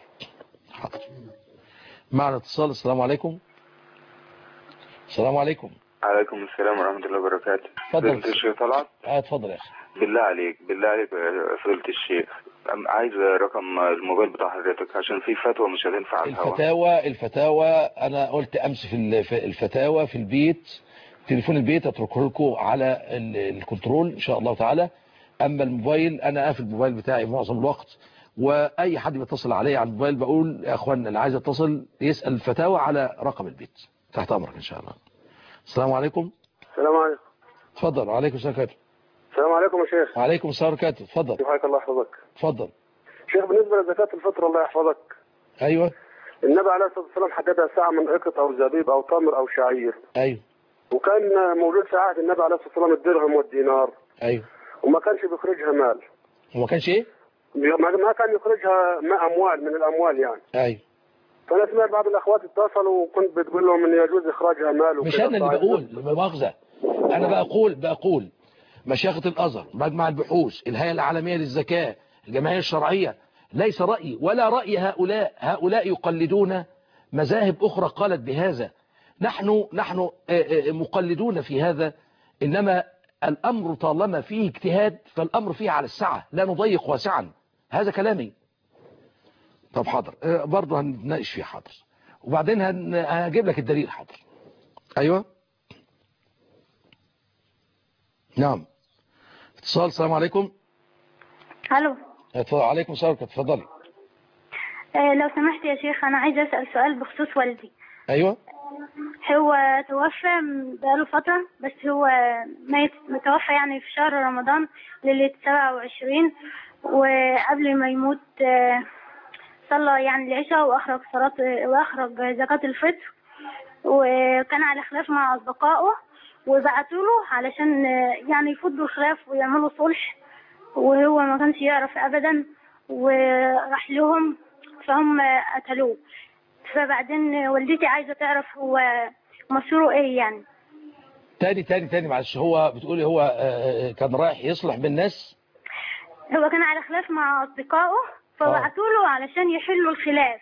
معنا اتصال. السلام عليكم. السلام عليكم. عليكم السلام ورحمة الله وبركاته. اتفضل. فضيلة الشيخ طلعت. اتفضل يا اخي. بالله عليك فضيلة الشيخ، عايز رقم الموبايل بتاع حضرتك عشان في فتوى مش هتنفع على الهواء. الفتاوى انا قلت امس في الفتاوى في البيت، تليفون البيت اتركه لكم على الكنترول ان شاء الله تعالى. اما الموبايل انا قافل الموبايل بتاعي معظم الوقت، واي حد بيتصل عليا على الموبايل بقول يا اخوان اللي عايز يتصل يسال الفتاوى على رقم البيت. تحت امرك ان شاء الله. السلام عليكم. السلام عليكم. اتفضل. وعليكم السلام ورحمه الله. السلام عليكم يا شيخ. وعليكم السلام ورحمه الله. اتفضل. كيفك الله يحفظك. اتفضل. شيخ بالنسبه لزكاه الفطر الله يحفظك. ايوه. النبي عليه الصلاه والسلام حددها ساعه من اقط او زبيب او تمر او شعير. ايوه. وكان موجود في عهد النبي عليه الصلاه والسلام الدرهم والدينار. ايوه. وما كانش بيخرجها مال. وما كانش ايه؟ ما كان يخرجها اموال من الاموال يعني. ايوه. فانا سمعت بعض الاخوات اتصلوا وكنت بتقول لهم ان يجوز اخراجها مال وكده. مش انا اللي بقول مؤاخذه، انا بقول مشيخة الازهر، مجمع البحوث، الهيئه العالميه للزكاه، الجمعيه الشرعيه، ليس رايي ولا راي هؤلاء يقلدون مذاهب اخرى قالت بهذا. نحن مقلدون في هذا، انما الامر طالما فيه اجتهاد فالامر فيه على السعه، لا نضيق واسعا. هذا كلامي. طب حاضر، برضه هنناقش فيه. حاضر. وبعدين هجيب لك الدليل. حاضر. ايوه. نعم. اتصال. السلام عليكم. الو. عليكم السلام. اتفضلي. لو سمحت يا شيخ انا عايزه اسال سؤال بخصوص والدي. ايوه. هو توفى بقاله فتره، بس هو متوفى يعني في شهر رمضان ليله 27، وقبل ما يموت صلى يعني العشاء واخرج زكاه الفطر، وكان على خلاف مع اصدقائه وبعتوا له علشان يعني يفضوا الخلاف ويعملوا صلح، وهو ما كانش يعرف ابدا وراح لهم فهم قتلوه. فبعدين والدتي عايزه تعرف هو مصيره ايه يعني. تاني معلش، هو بتقولي هو كان رايح يصلح بالناس؟ هو كان على خلاف مع اصدقائه فبعتوا له علشان يحلوا الخلاف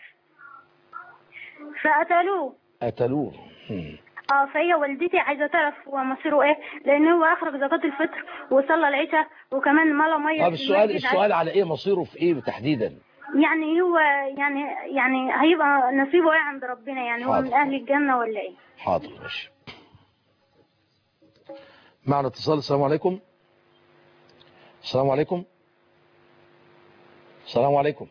فقتلوه. فهي والدتي عايزه تعرف هو مصيره ايه، لان هو اخرج زكاه الفطر وصلى العشاء وكمان ملا ميه. طب السؤال على ايه؟ مصيره في ايه تحديدا؟ يعني هو يعني هيبقى نصيبه ايه عند ربنا يعني؟ هو من اهل الجنه ولا ايه؟ حاضر ماشي. معنا اتصال. السلام عليكم. السلام عليكم. السلام عليكم.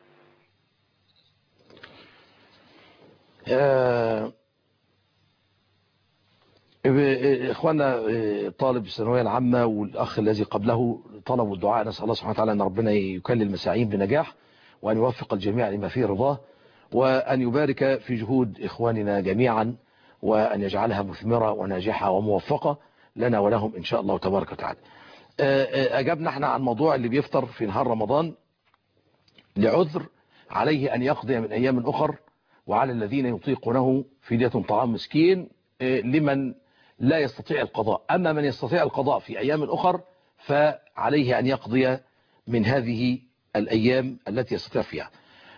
إخواننا طالب الثانوية العامة والأخ الذي قبله طلبوا الدعاء، نسأل الله سبحانه وتعالى أن ربنا يكلل المساعين بنجاح، وأن يوفق الجميع لما فيه رضاه، وأن يبارك في جهود إخواننا جميعا، وأن يجعلها مثمرة وناجحة وموفقة لنا ولهم إن شاء الله تبارك وتعالى. أجبنا احنا عن موضوع اللي بيفطر في نهار رمضان لعذر عليه أن يقضي من أيام أخر، وعلى الذين يطيقونه فدية طعام مسكين لمن لا يستطيع القضاء. أما من يستطيع القضاء في أيام أخر فعليه أن يقضي من هذه الأيام التي يستطيع فيها.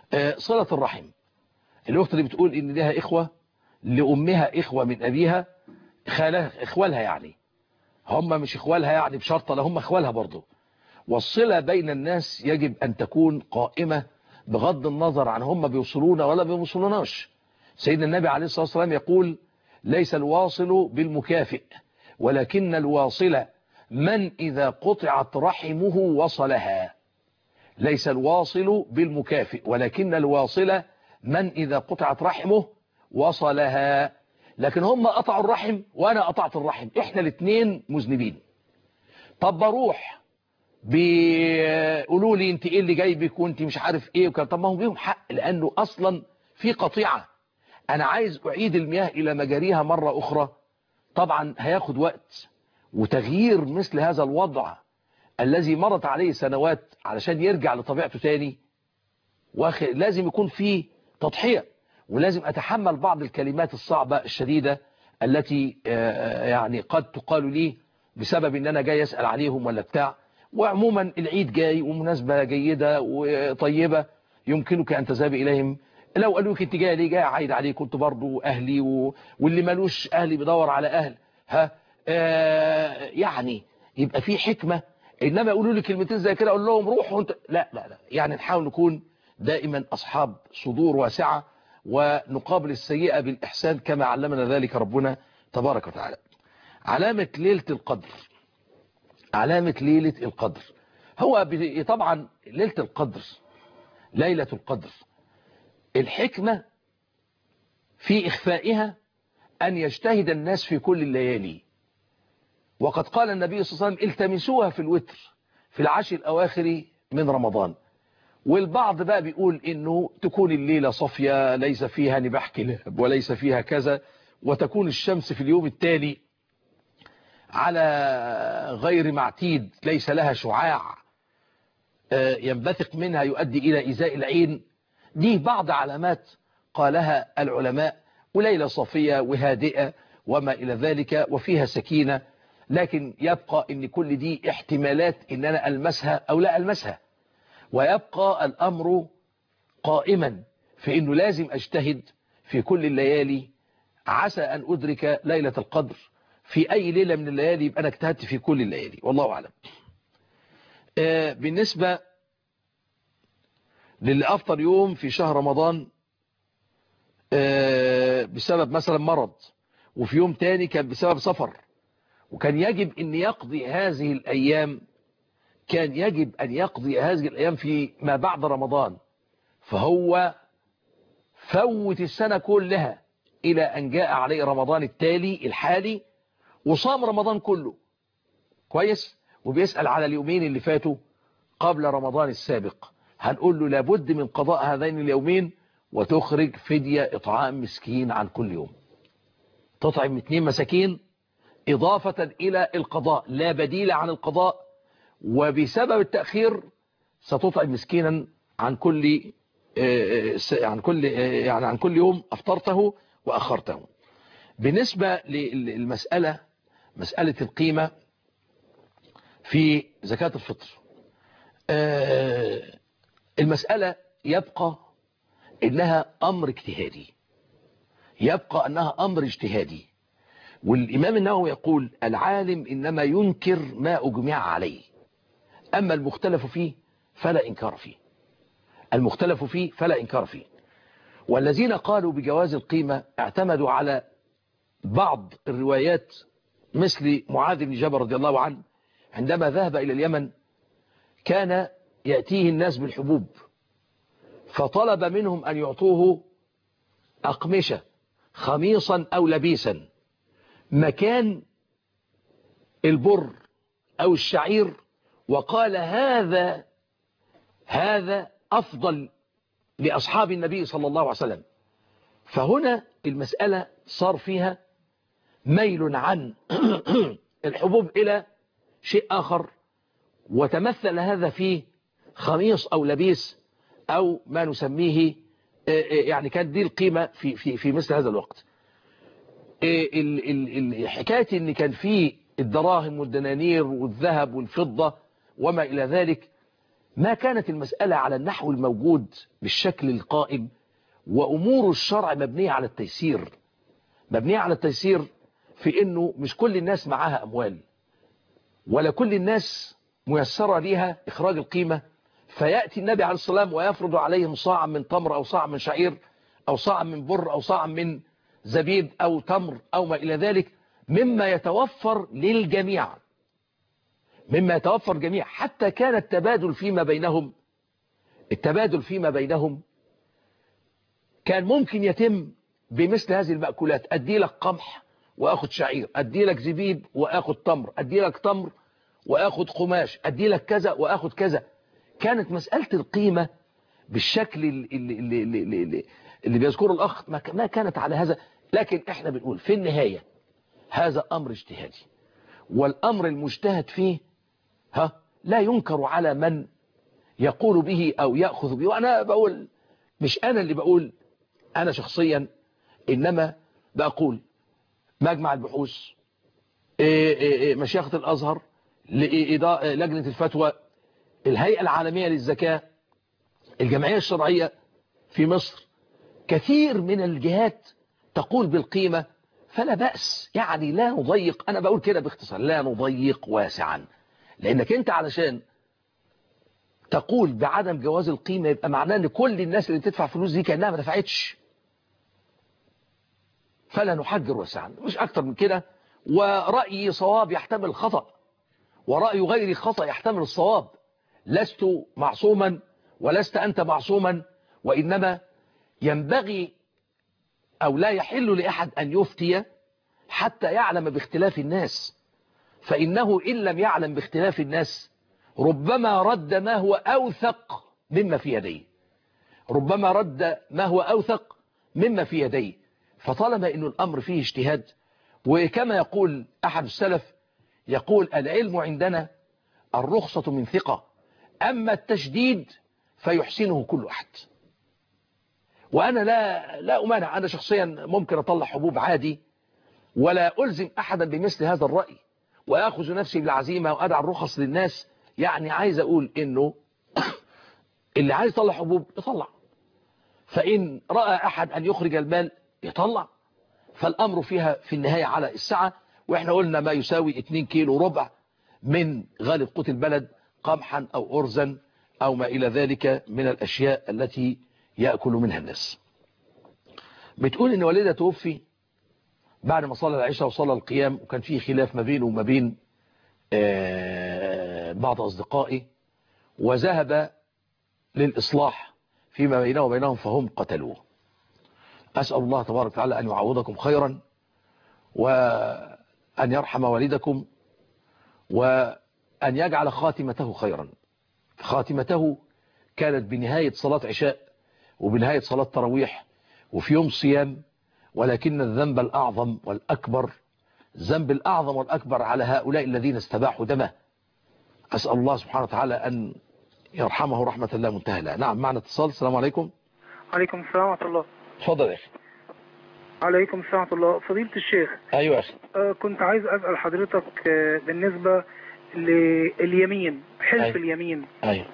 صلة الرحم. الأخت اللي بتقول إن لها إخوة لأمها إخوة من أبيها، إخوالها يعني، هم مش إخوالها يعني بشرطة، لا هم إخوالها برضو. والصلة بين الناس يجب أن تكون قائمة بغض النظر عن هم بيوصلونا ولا بيوصلوناش. سيدنا النبي عليه الصلاة والسلام يقول: ليس الواصل بالمكافئ، ولكن الواصل من إذا قطعت رحمه وصلها. ليس الواصل بالمكافئ، ولكن الواصل من إذا قطعت رحمه وصلها. لكن هم قطعوا الرحم وأنا قطعت الرحم، إحنا الاثنين مذنبين. طب بروح بيقولوا لي انت ايه اللي جايبك وانت مش عارف ايه وكان، طب ما هم ليهم حق، لانه اصلا في قطيعة. انا عايز اعيد المياه الى مجاريها مرة اخرى، طبعا هياخد وقت وتغيير مثل هذا الوضع الذي مرت عليه سنوات علشان يرجع لطبيعته تاني. لازم يكون فيه تضحية، ولازم اتحمل بعض الكلمات الصعبة الشديدة التي يعني قد تقال لي بسبب ان انا جاي اسأل عليهم ولا بتاع. وعموما العيد جاي ومناسبة جيدة وطيبة يمكنك أن تذهبي إليهم. لو قالوا لك أنت جاي ليه، جاي عايد عليك، كنت برضو أهلي واللي مالوش أهلي بيدور على أهل. يعني يبقى في حكمة. إنما يقولوا لي كلمتين زي كده أقول لهم روحوا أنت، لا لا لا، يعني نحاول نكون دائما أصحاب صدور واسعة، ونقابل السيئة بالإحسان كما علمنا ذلك ربنا تبارك وتعالى. علامة ليلة القدر. علامة ليلة القدر هو طبعا ليلة القدر، ليلة القدر، الحكمة في إخفائها أن يجتهد الناس في كل الليالي. وقد قال النبي صلى الله عليه وسلم: التمسوها في الوتر في العشر الأواخر من رمضان. والبعض بقى بيقول إنه تكون الليلة صفية ليس فيها نباح كلاب وليس فيها كذا، وتكون الشمس في اليوم التالي على غير معتيد ليس لها شعاع ينبثق منها يؤدي إلى إيذاء العين. دي بعض علامات قالها العلماء، وليلة صفية وهادئة وما إلى ذلك وفيها سكينة. لكن يبقى إن كل دي احتمالات إن أنا ألمسها أو لا ألمسها، ويبقى الأمر قائما في إنه لازم أجتهد في كل الليالي عسى أن أدرك ليلة القدر في أي ليلة من الليالي، يبقى أنا اجتهدت في كل الليالي والله أعلم. بالنسبة للي أفطر يوم في شهر رمضان بسبب مثلا مرض، وفي يوم تاني كان بسبب سفر، وكان يجب أن يقضي هذه الأيام، كان يجب أن يقضي هذه الأيام في ما بعد رمضان، فهو فوت السنة كلها إلى أن جاء عليه رمضان التالي الحالي وصام رمضان كله كويس، وبيسأل على اليومين اللي فاتوا قبل رمضان السابق. هنقول له لابد من قضاء هذين اليومين، وتخرج فدية إطعام مسكين عن كل يوم، تطعم 2 مساكين إضافة إلى القضاء، لا بديل عن القضاء. وبسبب التأخير ستطعم مسكينا عن كل عن كل يوم أفطرته وأخرته. بالنسبة للمسألة، مسألة القيمة في زكاة الفطر، المسألة يبقى إنها أمر اجتهادي، يبقى أنها أمر اجتهادي. والإمام النووي يقول: العالم إنما ينكر ما أجمع عليه، أما المختلف فيه فلا إنكار فيه، المختلف فيه فلا إنكار فيه. والذين قالوا بجواز القيمة اعتمدوا على بعض الروايات، مثل معاذ بن جبل رضي الله عنه عندما ذهب إلى اليمن كان يأتيه الناس بالحبوب، فطلب منهم أن يعطوه أقمشة، خميصا أو لبيسا مكان البر أو الشعير، وقال هذا أفضل لأصحاب النبي صلى الله عليه وسلم. فهنا المسألة صار فيها ميل عن الحبوب إلى شيء آخر، وتمثل هذا في خميص أو لبيس أو ما نسميه، يعني كانت دي القيمة في مثل هذا الوقت. حكاية ان كان في الدراهم والدنانير والذهب والفضة وما إلى ذلك، ما كانت المسألة على النحو الموجود بالشكل القائم، وأمور الشرع مبنية على التيسير، مبنية على التيسير في أنه مش كل الناس معاها أموال، ولا كل الناس ميسرة ليها إخراج القيمة، فيأتي النبي عليه الصلاة والسلام ويفرض عليهم صاعا من تمر أو صاعا من شعير أو صاعا من بر أو صاعا من زبيب أو تمر أو ما إلى ذلك، مما يتوفر للجميع، مما يتوفر جميع. حتى كان التبادل فيما بينهم، التبادل فيما بينهم كان ممكن يتم بمثل هذه المأكولات. أدي لك قمح وأخذ شعير، أدي لك زبيب وأخذ تمر، أدي لك تمر وأخذ قماش، أدي لك كذا وأخذ كذا. كانت مسألة القيمة بالشكل اللي بيذكره الأخ ما كانت على هذا. لكن احنا بنقول في النهاية هذا أمر اجتهادي، والأمر المجتهد فيه لا ينكر على من يقول به أو يأخذ به. وأنا بقول مش أنا اللي بقول أنا شخصيا، إنما بقول مجمع البحوث، مشيخة الأزهر، لجنة الفتوى، الهيئة العالمية للزكاة، الجمعية الشرعية في مصر، كثير من الجهات تقول بالقيمة. فلا بأس، يعني لا نضيق، أنا بقول كده باختصار، لا نضيق واسعا. لأنك أنت علشان تقول بعدم جواز القيمة يبقى معناه أن كل الناس اللي بتدفع فلوس دي كأنها ما دفعتش. فلا نحجر واسعا، مش أكتر من كده. ورأيي صواب يحتمل الخطأ، ورأي غيري خطأ يحتمل الصواب. لست معصوما ولست أنت معصوما، وإنما ينبغي أو لا يحل لأحد أن يفتي حتى يعلم باختلاف الناس، فإنه إن لم يعلم باختلاف الناس ربما رد ما هو أوثق مما في يديه، ربما رد ما هو أوثق مما في يديه. فطالما إنه الأمر فيه اجتهاد، وكما يقول أحد السلف، يقول العلم عندنا الرخصة من ثقة، أما التشديد فيحسنه كل أحد. وأنا لا أمانع، أنا شخصيا ممكن أطلع حبوب عادي، ولا ألزم أحدا بمثل هذا الرأي، وأخذ نفسي بالعزيمة وأدع الرخص للناس. يعني عايز أقول إنه اللي عايز يطلع حبوب يطلع، فإن رأى أحد أن يخرج المال يطلع، فالأمر فيها في النهاية على السعة. وإحنا قلنا ما يساوي 2 كيلو ربع من غالب قوت البلد، قمحا أو أرزا أو ما إلى ذلك من الأشياء التي يأكل منها الناس. بتقول إن والدها توفي بعد ما صلى العشاء وصلى القيام، وكان فيه خلاف ما بينه وما بين بعض أصدقائي، وذهب للإصلاح فيما بينه وبينهم فهم قتلوه. أسأل الله تبارك وتعالى أن يعوضكم خيرا، وأن يرحم والدكم، وأن يجعل خاتمته خيرا. خاتمته كانت بنهاية صلاة عشاء وبنهاية صلاة تراويح وفي يوم صيام، ولكن الذنب الأعظم والأكبر، الذنب الأعظم والأكبر على هؤلاء الذين استباحوا دمه. أسأل الله سبحانه وتعالى أن يرحمه رحمة الله منتهى لها. نعم، معنا اتصال. السلام عليكم. عليكم السلام ورحمة الله. اتفضل يا أخي. عليكم السلام ورحمة الله. فضيلة الشيخ. أيوة يا أخي. كنت عايز أسأل حضرتك بالنسبة لليمين، حلف أيوة. اليمين. أيوة.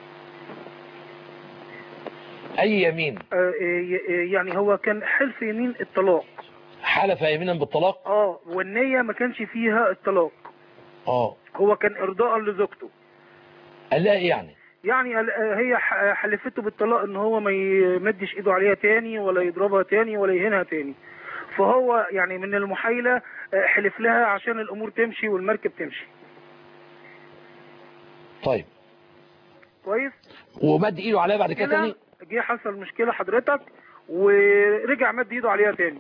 أي يمين؟ يعني هو كان حلف يمين الطلاق. حلف يمينا بالطلاق؟ والنية ما كانش فيها الطلاق. هو كان إرضاء لزوجته. لا يعني هي حلفته بالطلاق ان هو ما يمدش ايده عليها تاني ولا يضربها تاني ولا يهينها تاني، فهو يعني من المحايلة حلف لها عشان الامور تمشي والمركب تمشي. طيب كويس. ومد ايده عليها بعد كده تاني؟ جه حصل مشكلة حضرتك ورجع مد ايده عليها تاني.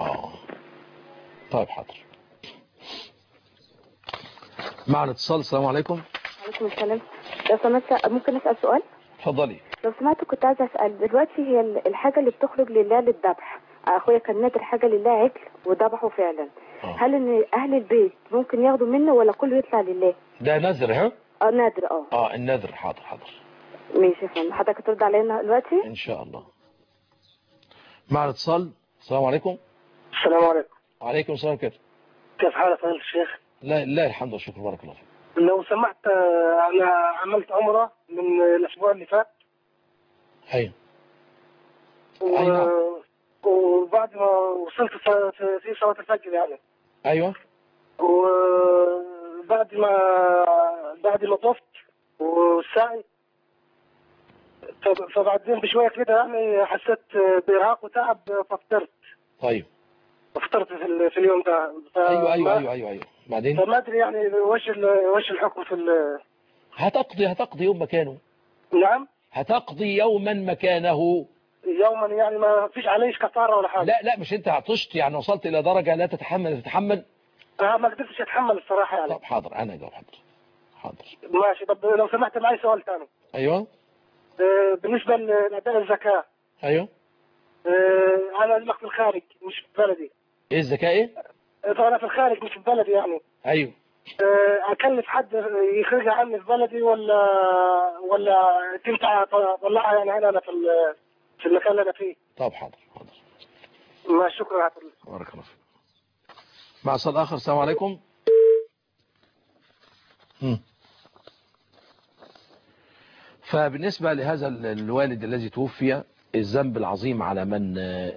طيب حاضر. معنا اتصال. السلام عليكم. وعليكم السلام. لو سمحت ممكن اسال سؤال؟ اتفضلي. لو سمحت كنت عايزه اسال دلوقتي، هي الحاجه اللي بتخرج لله للذبح، اخويا كان نادر حاجه لله عجل وذبحه فعلا، هل ان اهل البيت ممكن ياخدوا منه ولا كله يطلع لله؟ ده نذر. نادر. النذر. حاضر. ماشي يا فندم، حضرتك ترد علينا دلوقتي ان شاء الله. معنا اتصال. السلام عليكم. السلام عليكم. وعليكم السلام. كيف حالك يا الشيخ؟ لا الحمد لله، شكرا، بارك الله فيك. لو سمحت انا عملت عمره من الاسبوع اللي فات. ايوه. وبعد ما وصلت في صلاه الفجر يعني. ايوه. وبعد ما طفت والسعي، فبعدين بشويه كده يعني حسيت بارهاق وتعب ففطرت. طيب. فطرت في اليوم ده. ايوه. بعدين؟ فما ادري يعني وش الحكم في هتقضي يوم مكانه. نعم. هتقضي يوما مكانه. يوما يعني ما فيش عليش كفاره ولا حاجه؟ لا مش انت عطشت يعني وصلت الى درجه لا تتحمل. ما قدرتش اتحمل الصراحه يعني. طب حاضر انا اجاوب حاضر. ماشي. طب لو سمحت معي سؤال ثاني. ايوه. بالنسبه لاداء الزكاه. ايوه. انا في الخارج مش في بلدي. ايه الزكاه ايه؟ انا في الخارج مش في بلدي يعني. ايوه. اكلف حد يخرجها عني في بلدي ولا تنفع اطلعها يعني انا في المكان اللي انا فيه؟ طب حاضر. ما شكرا. بارك الله فيك. مع اتصال اخر. السلام عليكم. فبالنسبة لهذا الوالد الذي توفي، الذنب العظيم على من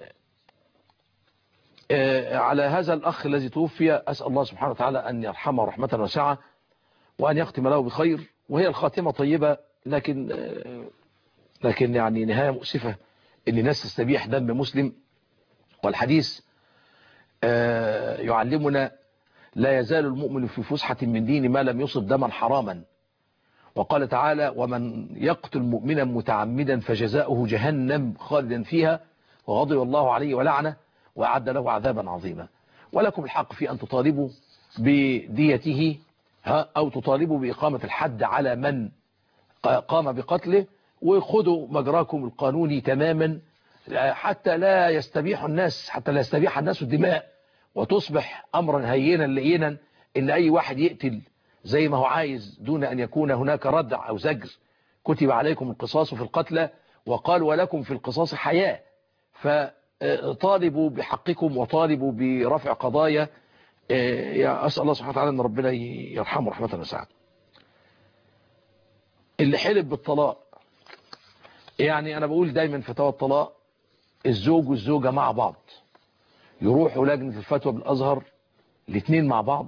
على هذا الأخ الذي توفي، أسأل الله سبحانه وتعالى أن يرحمه رحمة واسعة وأن يختم له بخير، وهي الخاتمة طيبة، لكن يعني نهاية مؤسفة أن الناس تستبيح دم مسلم. والحديث يعلمنا لا يزال المؤمن في فسحة من دين ما لم يصب دما حراما. وقال تعالى: ومن يقتل مؤمنا متعمدا فجزاؤه جهنم خالدا فيها وغضب الله عليه ولعنه وأعد له عذابا عظيما. ولكم الحق في أن تطالبوا بديته أو تطالبوا بإقامة الحد على من قام بقتله، وخذوا مجراكم القانوني تماما حتى لا يستبيح الناس الدماء وتصبح أمرا هينا لينا إن أي واحد يقتل زي ما هو عايز دون أن يكون هناك ردع أو زجر. كتب عليكم القصاص في القتلى وقال ولكم في القصاص حياة. فطالبوا بحقكم وطالبوا برفع قضايا. أسأل الله سبحانه وتعالى أن ربنا يرحمه رحمة واسعة. اللي حلف بالطلاق، يعني أنا بقول دايما فتاوى الطلاق الزوج والزوجة مع بعض يروحوا لجنة الفتوى بالأزهر الاثنين مع بعض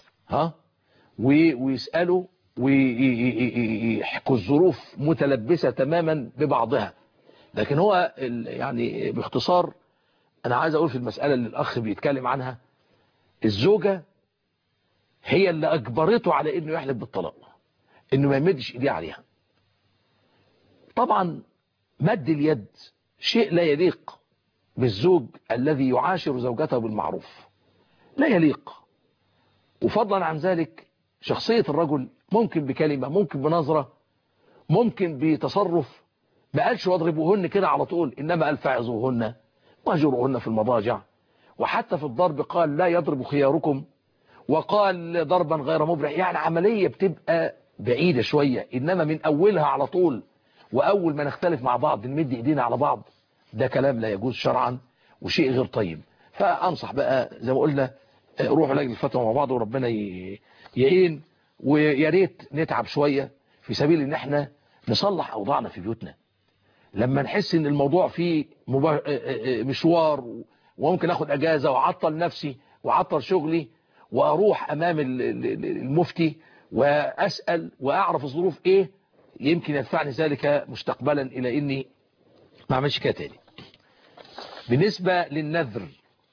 ويسألوا ويحكوا الظروف متلبسة تماما ببعضها. لكن هو يعني باختصار أنا عايز أقول في المسألة اللي الأخ بيتكلم عنها، الزوجة هي اللي أجبرته على إنه يحلف بالطلاق، إنه ما يمدش إيديه عليها. طبعا مد اليد شيء لا يليق بالزوج الذي يعاشر زوجته بالمعروف، لا يليق. وفضلا عن ذلك شخصية الرجل ممكن بكلمة، ممكن بنظرة، ممكن بتصرف، ما قالش واضربوهن كده على طول، إنما قال فاعظوهن واهجروهن في المضاجع. وحتى في الضرب قال لا يضرب خياركم، وقال ضربا غير مبرح. يعني عملية بتبقى بعيدة شوية، إنما من أولها على طول وأول ما نختلف مع بعض نمد إيدينا على بعض، ده كلام لا يجوز شرعا وشيء غير طيب. فأنصح بقى زي ما قلنا روحوا لجنة الفتوى مع بعض وربنا يعين، ويا ريت نتعب شوية في سبيل ان احنا نصلح اوضاعنا في بيوتنا. لما نحس ان الموضوع فيه مشوار وممكن اخد اجازة وعطل نفسي وعطل شغلي واروح امام المفتي واسأل واعرف الظروف ايه، يمكن يدفعني ذلك مستقبلا الى اني ما اعملش كده تاني. بالنسبة للنذر،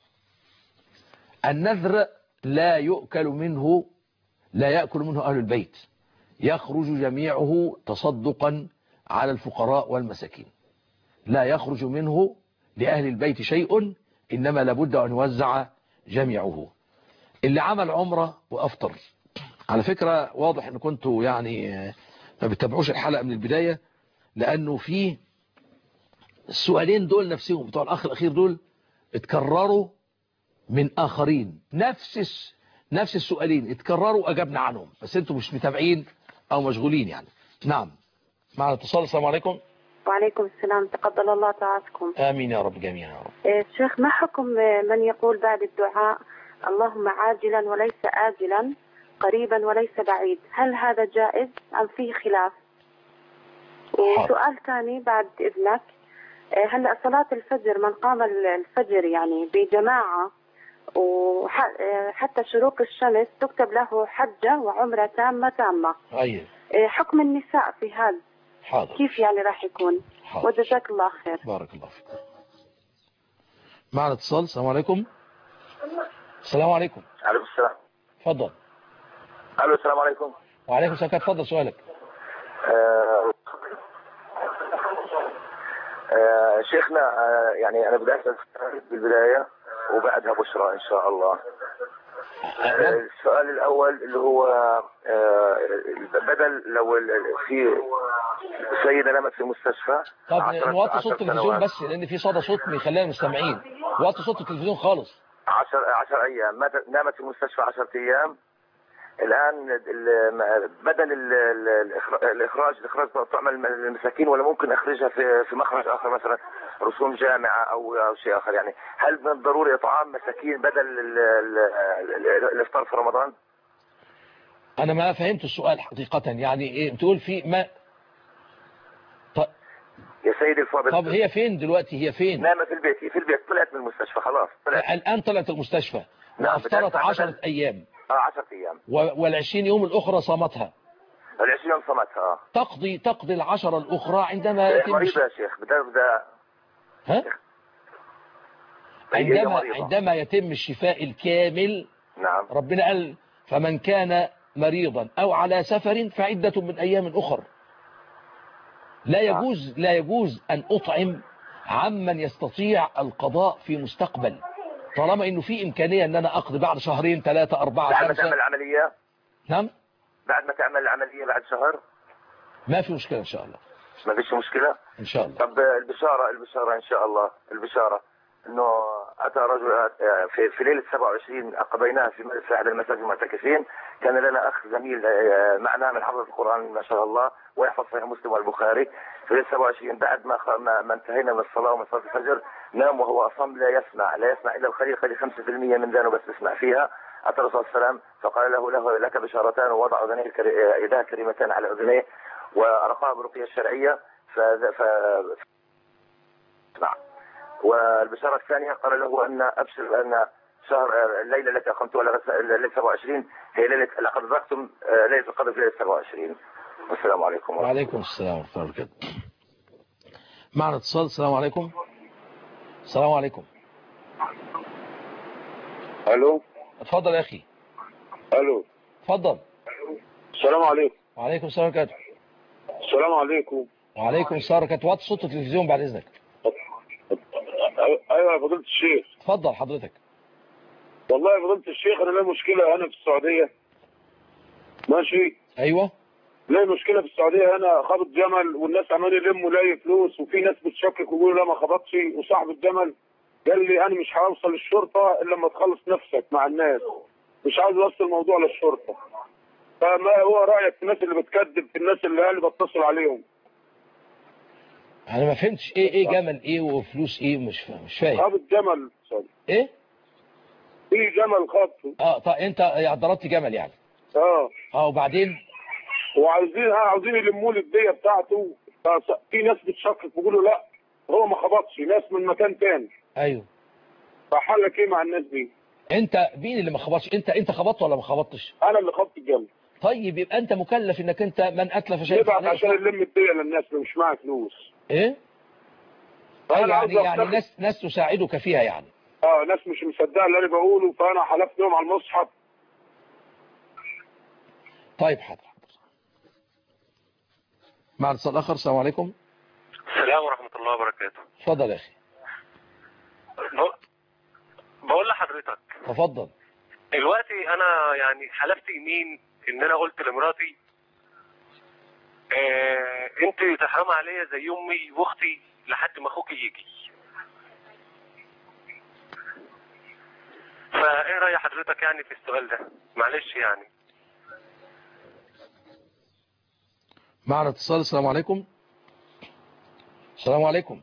النذر لا يأكل منه أهل البيت، يخرج جميعه تصدقا على الفقراء والمساكين، لا يخرج منه لأهل البيت شيء، إنما لابد أن يوزع جميعه. اللي عمل عمرة وأفطر، على فكرة واضح أن كنتوا يعني ما بتتابعوش الحلقة من البداية، لأنه في السؤالين دول نفسهم بتوع الأخ الأخير دول اتكرروا من آخرين، نفس السؤالين اتكرروا أجبنا عنهم، بس انتوا مش متابعين أو مشغولين يعني. نعم معنا اتصال. السلام عليكم. وعليكم السلام، تقبل الله طاعتكم. آمين يا رب جميعا يا رب. شيخ، ما حكم من يقول بعد الدعاء اللهم عاجلا وليس آجلا قريبا وليس بعيد، هل هذا جائز أم فيه خلاف؟ وسؤال ثاني بعد إذنك، هلا صلاة الفجر من قام الفجر يعني بجماعة وحتى شروق الشمس تكتب له حجة وعمرة تامة. أيوة. حكم النساء في هذا حاضر. كيف يعني راح يكون؟ حاضر. وجزاك الله خير. بارك الله فيك. معنا اتصال. السلام عليكم. السلام عليكم. عليكم السلام. اتفضل. الو السلام عليكم. وعليكم السلام. اتفضل سؤالك. شيخنا يعني انا بدي اسال بالبدايه وبعدها بشرى ان شاء الله. السؤال الاول اللي هو بدل لو في سيده نامت في المستشفى. طب نوطي صوت التلفزيون بس لان في صدى صوت بيخلينا مستمعين. وطي صوت التلفزيون خالص. 10 ايام نامت في المستشفى 10 ايام. الان بدل الاخراج تعمل المساكين، ولا ممكن اخرجها في مخرج اخر مثلا رسوم جامعه او شيء اخر؟ يعني هل من الضروري اطعام مساكين بدل الافطار في رمضان؟ انا ما فهمت السؤال حقيقه. يعني ايه بتقول في ما يا سيدي الفاضل؟ طب هي فين دلوقتي؟ هي فين؟ نامت في البيت طلعت من المستشفى خلاص. الان طلعت المستشفى وافطرت 10 ايام. 10 ايام. وال20 يوم الاخرى صامتها. ال20 يوم صامتها. تقضي ال10 الاخرى عندما يتم. مريضة يا شيخ. ها؟ عندما يتم الشفاء الكامل. نعم. ربنا قال فمن كان مريضا او على سفر فعدة من ايام اخر. لا يجوز ان اطعم عمن يستطيع القضاء في مستقبل، طالما انه في امكانية ان انا اقضي بعد شهرين 3 4 5. بعد ما تعمل العملية. نعم. بعد ما تعمل العملية بعد شهر. ما في مشكلة ان شاء الله. ما فيش مشكلة ان شاء الله. طب البشارة ان شاء الله. البشارة انه اتى رجل في ليلة 27 قضيناها في احد المساجد المعتكفين. كان لنا اخ زميل معنا من حفظ القرآن ما شاء الله ويحفظ صحيح مسلم والبخاري. في ليلة 27 بعد ما انتهينا من الصلاة ومن صلاة الفجر نام وهو اصم لا يسمع الا الخليل 5% من ذانه بس يسمع فيها. اتى الرسول صلى الله عليه وسلم فقال له لك بشارتان، ووضع يداه كريمتان على اذنيه ورقاه بالرقية الشرعية نعم. والبشارة الثانية قال له أن أبشر أن شهر الليلة التي أقمتها ليلة 27 هي ليلة لقد أدركتم ليلة القدر في ليلة 27. والسلام عليكم. وعليكم السلام ورحمة الله وبركاته. معنا اتصال. السلام عليكم. السلام عليكم. الو. اتفضل يا أخي. الو. اتفضل. السلام عليكم. وعليكم السلام ورحمة الله. السلام عليكم. وعليكم السلام ورحمة الله. وطي صوت التلفزيون بعد إذنك. ايوه يا فضيلة الشيخ. اتفضل حضرتك. والله يا فضيلة الشيخ انا لي مشكلة هنا في السعودية. ماشي. ايوه. لي مشكلة في السعودية هنا خبط جمل والناس عمالين يلموا لاقي فلوس، وفي ناس بتشكك ويقولوا لا ما خبطش، وصاحب الجمل قال لي انا مش هوصل للشرطة الا لما تخلص نفسك مع الناس، مش عايز اوصل الموضوع للشرطة. فما هو رأيك في الناس اللي بتكذب، في الناس اللي بتصل عليهم؟ انا ما فهمتش ايه جمل ايه وفلوس ايه، مش فاهم. خبط جمل ايه؟ في جمل خبطه. طيب انت ضربت جمل يعني؟ وبعدين عاوزين يلموا لي الديه بتاعته. في ناس بتشكك بيقولوا لا هو ما خبطش، ناس من مكان تاني. ايوه. فحلك ايه مع الناس دي؟ انت مين اللي ما خبطش؟ انت خبطت ولا ما خبطتش؟ انا اللي خبطت الجمل. طيب يبقى انت مكلف انك انت من اتلف شيء يبعت عشان يلم الديه للناس اللي مش معاها فلوس. ايه؟ يعني ناس تساعدك فيها يعني. ناس مش مصدقه اللي انا بقوله، فانا حلفت لهم على المصحف. طيب حاضر. مع اتصال اخر. السلام عليكم. السلام ورحمه الله وبركاته. اتفضل يا اخي. بقول لحضرتك. تفضل. دلوقتي انا يعني حلفت يمين ان انا قلت لمراتي انت تحرم عليا زي امي واختي لحد ما اخوك يجي. فايه راي حضرتك يعني في السؤال ده؟ معلش يعني. معنا اتصال. السلام عليكم. السلام عليكم.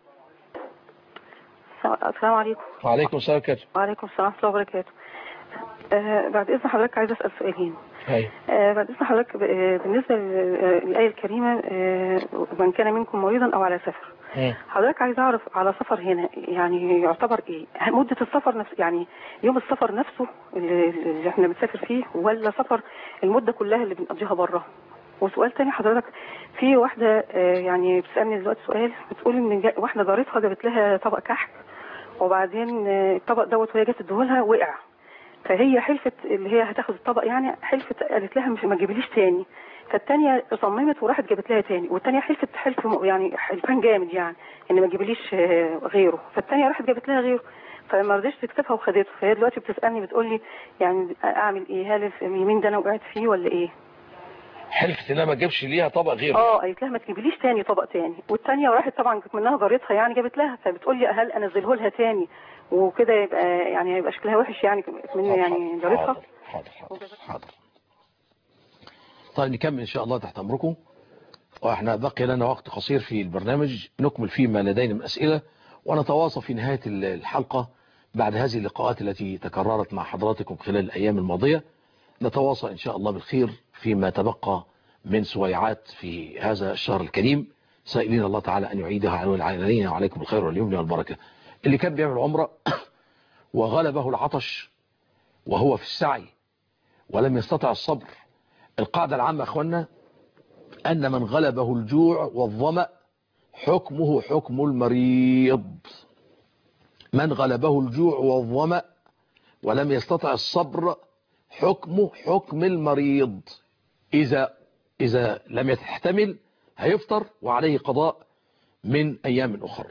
السلام عليكم. وعليكم السلام وبركاته. وعليكم السلام ورحمه الله وبركاته. بعد اذن حضرتك عايزه اسال سؤالين. بعد إذن حضرتك بالنسبة للآية الكريمة من كان منكم مريضا أو على سفر، حضرتك عايز أعرف على سفر هنا يعني يعتبر إيه؟ مدة السفر نفسه، يعني يوم السفر نفسه اللي احنا بنسافر فيه، ولا سفر المدة كلها اللي بنقضيها بره؟ وسؤال تاني حضرتك، في واحدة يعني بتسألني دلوقتي سؤال، بتقول إن واحدة جارتها جابت لها طبق كحك، وبعدين الطبق دوت وهي جت تديهولها وقع، فهي حلفت اللي هي هتاخد الطبق، يعني حلفت قالت لها مش ما تجيبليش تاني، فالتانية صممت وراحت جابت لها تاني، والتانية حلفت حلف يعني حلفان جامد يعني ان ما تجيبليش غيره، فالتانية راحت جابت لها غيره، فما رضيتش تكتبها وخدته، فهي دلوقتي بتسألني بتقول لي يعني اعمل ايه؟ هل اليمين ده انا وقعت فيه ولا ايه؟ حلفت انها ما تجيبش ليها طبق غيره. قالت لها ما تجيبليش تاني طبق تاني، والتانية راحت طبعا كانت منها جارتها يعني جابت لها، فبتقول لي هل انزله لها تاني وكده يبقى يعني هيبقى شكلها وحش يعني من يعني جارتها؟ حاضر. طيب نكمل ان شاء الله تحت امركم، واحنا بقي لنا وقت قصير في البرنامج نكمل فيه ما لدينا من اسئله، ونتواصل في نهايه الحلقه بعد هذه اللقاءات التي تكررت مع حضراتكم خلال الايام الماضيه، نتواصل ان شاء الله بالخير فيما تبقى من سويعات في هذا الشهر الكريم، سائلين الله تعالى ان يعيدها علينا وعليكم الخير واليمن والبركه. اللي كان بيعمل عمره وغلبه العطش وهو في السعي ولم يستطع الصبر، القاعدة العامة أخوانا أن من غلبه الجوع والظمأ حكمه حكم المريض. من غلبه الجوع والظمأ ولم يستطع الصبر حكمه حكم المريض. إذا لم يحتمل هيفطر وعليه قضاء من أيام أخرى.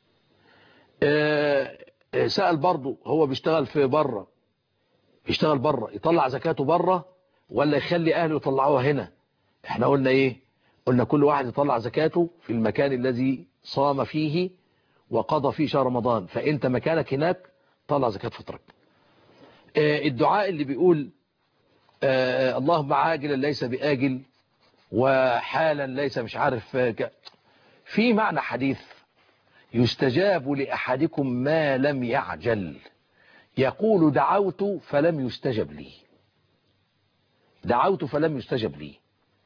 سأل برضو هو بيشتغل في بره، بيشتغل بره يطلع زكاته بره ولا يخلي أهله يطلعوها هنا؟ احنا قلنا ايه؟ قلنا كل واحد يطلع زكاته في المكان الذي صام فيه وقضى فيه شهر رمضان، فانت مكانك هناك طلع زكاة فطرك. الدعاء اللي بيقول اللهم عاجلا ليس بآجل وحالا ليس مش عارف، في معنى حديث يستجاب لأحدكم ما لم يعجل، يقول دعوت فلم يستجب لي، دعوت فلم يستجب لي.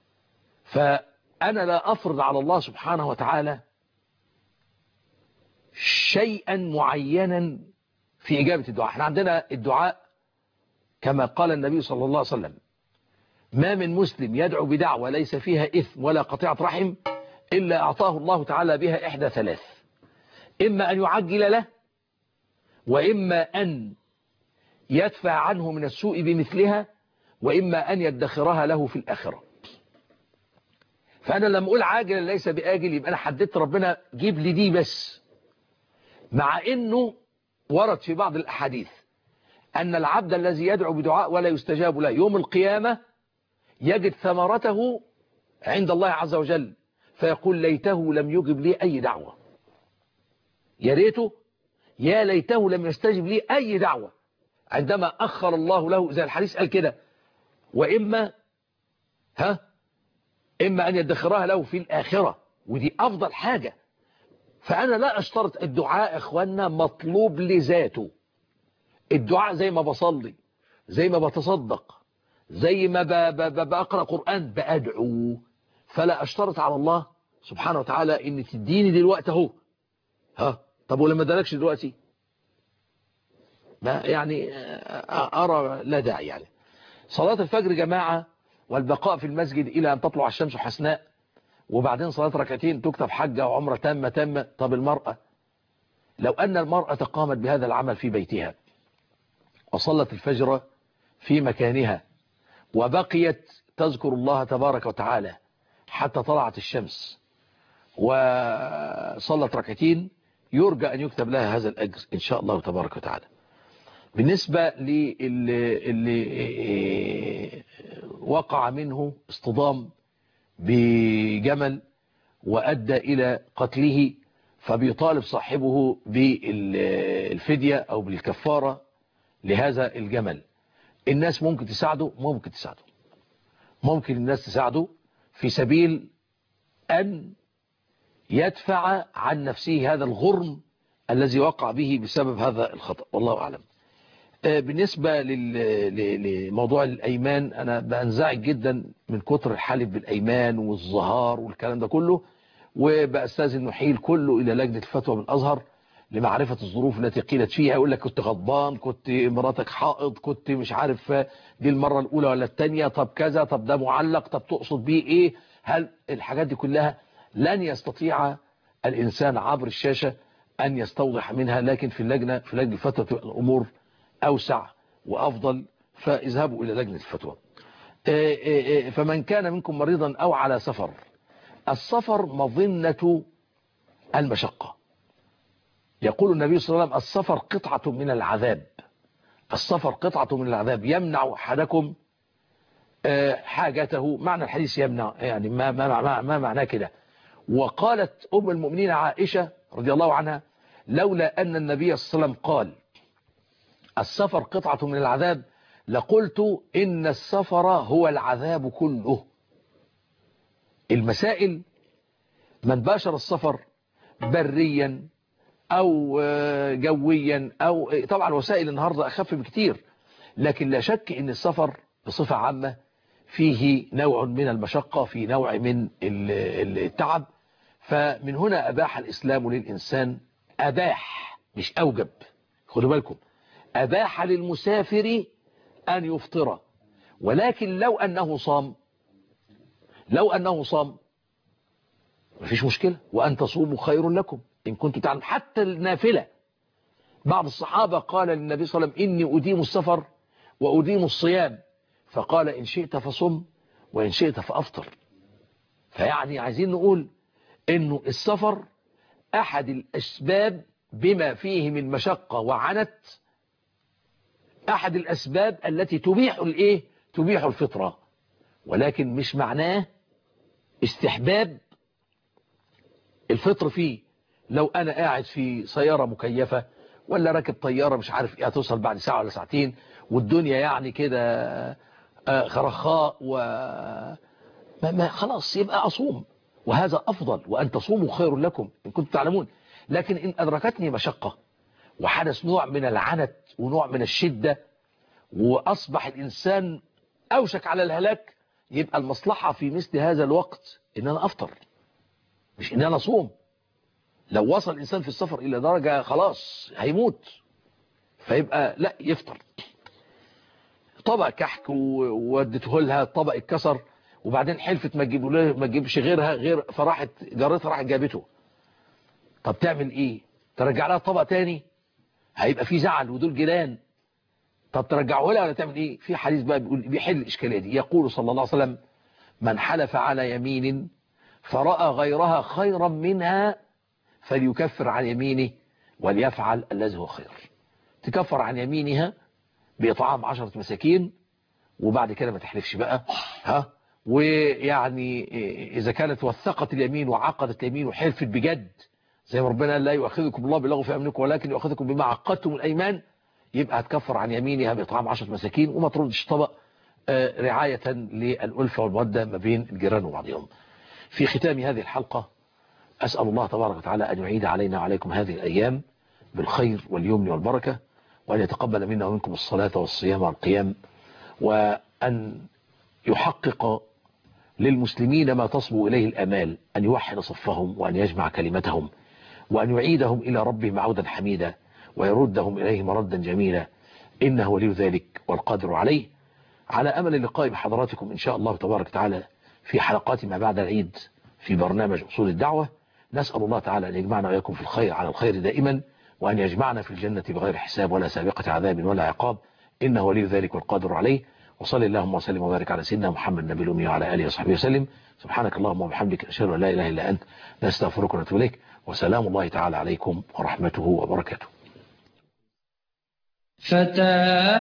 فأنا لا أفرض على الله سبحانه وتعالى شيئا معينا في إجابة الدعاء. احنا عندنا الدعاء كما قال النبي صلى الله عليه وسلم: ما من مسلم يدعو بدعوة ليس فيها إثم ولا قطيعة رحم إلا أعطاه الله تعالى بها إحدى ثلاث: إما أن يعجل له، وإما أن يدفع عنه من السوء بمثلها، وإما أن يدخرها له في الآخرة. فأنا لما أقول عاجل ليس بآجل يبقى أنا حددت ربنا جيب لي دي بس، مع أنه ورد في بعض الأحاديث أن العبد الذي يدعو بدعاء ولا يستجاب له يوم القيامة يجد ثمرته عند الله عز وجل، فيقول ليته لم يجب لي أي دعوة، يا ريته يا ليته لم يستجب لي أي دعوة، عندما أخر الله له زي الحديث قال كده: وإما إما أن يدخرها له في الآخرة، ودي أفضل حاجة. فأنا لا أشترط الدعاء إخواننا مطلوب لذاته، الدعاء زي ما بصلي، زي ما بتصدق، زي ما بقرأ قرآن بأدعو، فلا أشترط على الله سبحانه وتعالى إن تديني دلوقتي اهو، طب ولما ادالكش دلوقتي ما يعني أرى لا داعي. يعني صلاة الفجر جماعة والبقاء في المسجد إلى أن تطلع الشمس حسناء، وبعدين صلاة ركعتين تكتب حجة وعمرة تامة. طب المرأة، لو أن المرأة قامت بهذا العمل في بيتها وصلت الفجر في مكانها وبقيت تذكر الله تبارك وتعالى حتى طلعت الشمس وصلت ركعتين، يرجى أن يكتب لها هذا الأجر إن شاء الله تبارك وتعالى. بالنسبة اللي وقع منه اصطدام بجمل وأدى إلى قتله، فبيطالب صاحبه بالفدية أو بالكفارة لهذا الجمل. الناس ممكن تساعده، ممكن الناس تساعده في سبيل أن يدفع عن نفسه هذا الغرم الذي وقع به بسبب هذا الخطأ، والله أعلم. بالنسبة لموضوع الأيمان، أنا بنزعج جدا من كتر الحلف بالأيمان والظهار والكلام ده كله، وبأستاذن نحيل كله إلى لجنة الفتوى بالأزهر لمعرفة الظروف التي قيلت فيها. يقول لك كنت غضبان، كنت مراتك حائض، كنت مش عارف دي المرة الأولى ولا الثانية، طب كذا، طب ده معلق، طب تقصد بيه إيه. هل الحاجات دي كلها لن يستطيع الإنسان عبر الشاشة أن يستوضح منها، لكن في لجنة الفتوى تبقى الأمور أوسع وأفضل، فاذهبوا إلى لجنة الفتوى. فمن كان منكم مريضا أو على سفر، السفر مظنة المشقة. يقول النبي صلى الله عليه وسلم السفر قطعة من العذاب، السفر قطعة من العذاب يمنع أحدكم حاجته. معنى الحديث يمنع يعني ما معناه كده. وقالت أم المؤمنين عائشة رضي الله عنها لولا أن النبي صلى الله عليه وسلم قال السفر قطعة من العذاب لقلت إن السفر هو العذاب كله. المسائل من باشر السفر بريا أو جويا أو طبعا وسائل النهاردة أخف بكتير، لكن لا شك أن السفر بصفة عامة فيه نوع من المشقة، فيه نوع من التعب. فمن هنا أباح الإسلام للإنسان، أباح مش أوجب، خدوا بالكم، أباح للمسافر أن يفطر، ولكن لو أنه صام مفيش مشكلة، وأن تصوموا خير لكم إن كنتم تعلمون. حتى النافلة، بعض الصحابة قال للنبي صلى الله عليه وسلم إني أديم السفر وأديم الصيام، فقال إن شئت فصم وإن شئت فأفطر. فيعني عايزين نقول إنه السفر أحد الأسباب بما فيه من مشقة وعنت، أحد الأسباب التي تبيح الفطرة، ولكن مش معناه استحباب الفطر فيه. لو أنا قاعد في سيارة مكيفة ولا راكب طيارة مش عارف إيه هتوصل بعد ساعة ولا ساعتين والدنيا يعني كده رخاء خلاص يبقى أصوم، وهذا أفضل، وأن تصوموا خير لكم إن كنتم تعلمون. لكن إن أدركتني مشقة وحدث نوع من العنت ونوع من الشدة وأصبح الإنسان أوشك على الهلاك، يبقى المصلحة في مثل هذا الوقت إن أنا أفطر مش إن أنا أصوم. لو وصل الإنسان في السفر إلى درجة خلاص هيموت، فيبقى لا يفطر. طبق كحك وودته لها، الطبق اتكسر وبعدين حلفت ما تجيبش غير فراحت جارتها راحت جابته. طب تعمل ايه؟ ترجع لها الطبق تاني؟ هيبقى في زعل ودول جيران. طب ترجعه لها ولا تعمل ايه؟ في حديث بقى بيحل الاشكاليه دي. يقول صلى الله عليه وسلم من حلف على يمين فرأى غيرها خيرا منها فليكفر عن يمينه وليفعل الذي هو خير. تكفر عن يمينها بإطعام 10 مساكين، وبعد كده ما تحلفش بقى. ويعني إذا كانت وثقت اليمين وعقدت اليمين وحلفت بجد، زي ما ربنا لا يؤاخذكم الله باللغو في أمنكم ولكن يؤاخذكم بما عقدتم الأيمان، يبقى هتكفر عن يمينها بإطعام 10 مساكين وما تردش طبق، رعاية للألفة والمودة ما بين الجيران وبعضهم. في ختام هذه الحلقة أسأل الله تبارك وتعالى أن يعيد علينا وعليكم هذه الأيام بالخير واليمن والبركة، وأن يتقبل منا ومنكم الصلاة والصيام والقيام، وأن يحقق للمسلمين ما تصبو إليه الأمال، أن يوحد صفهم وأن يجمع كلمتهم وأن يعيدهم إلى ربهم عودا حميدا ويردهم إليه مردا جميلا، إنه ولي ذلك والقادر عليه. على أمل اللقاء بحضراتكم إن شاء الله تبارك وتعالى في حلقات ما بعد العيد في برنامج أصول الدعوة. نسأل الله تعالى أن يجمعنا وإياكم في الخير على الخير دائما، وأن يجمعنا في الجنة بغير حساب ولا سابقة عذاب ولا عقاب، إنه ولي ذلك والقادر عليه. وصلى اللهم وسلم وبارك على سيدنا محمد النبي الأمي وعلى آله وصحبه وسلم. سبحانك اللهم وبحمدك أشهد أن لا إله إلا أنت نستغفرك ونتوب إليك، وسلام الله تعالى عليكم ورحمته وبركاته.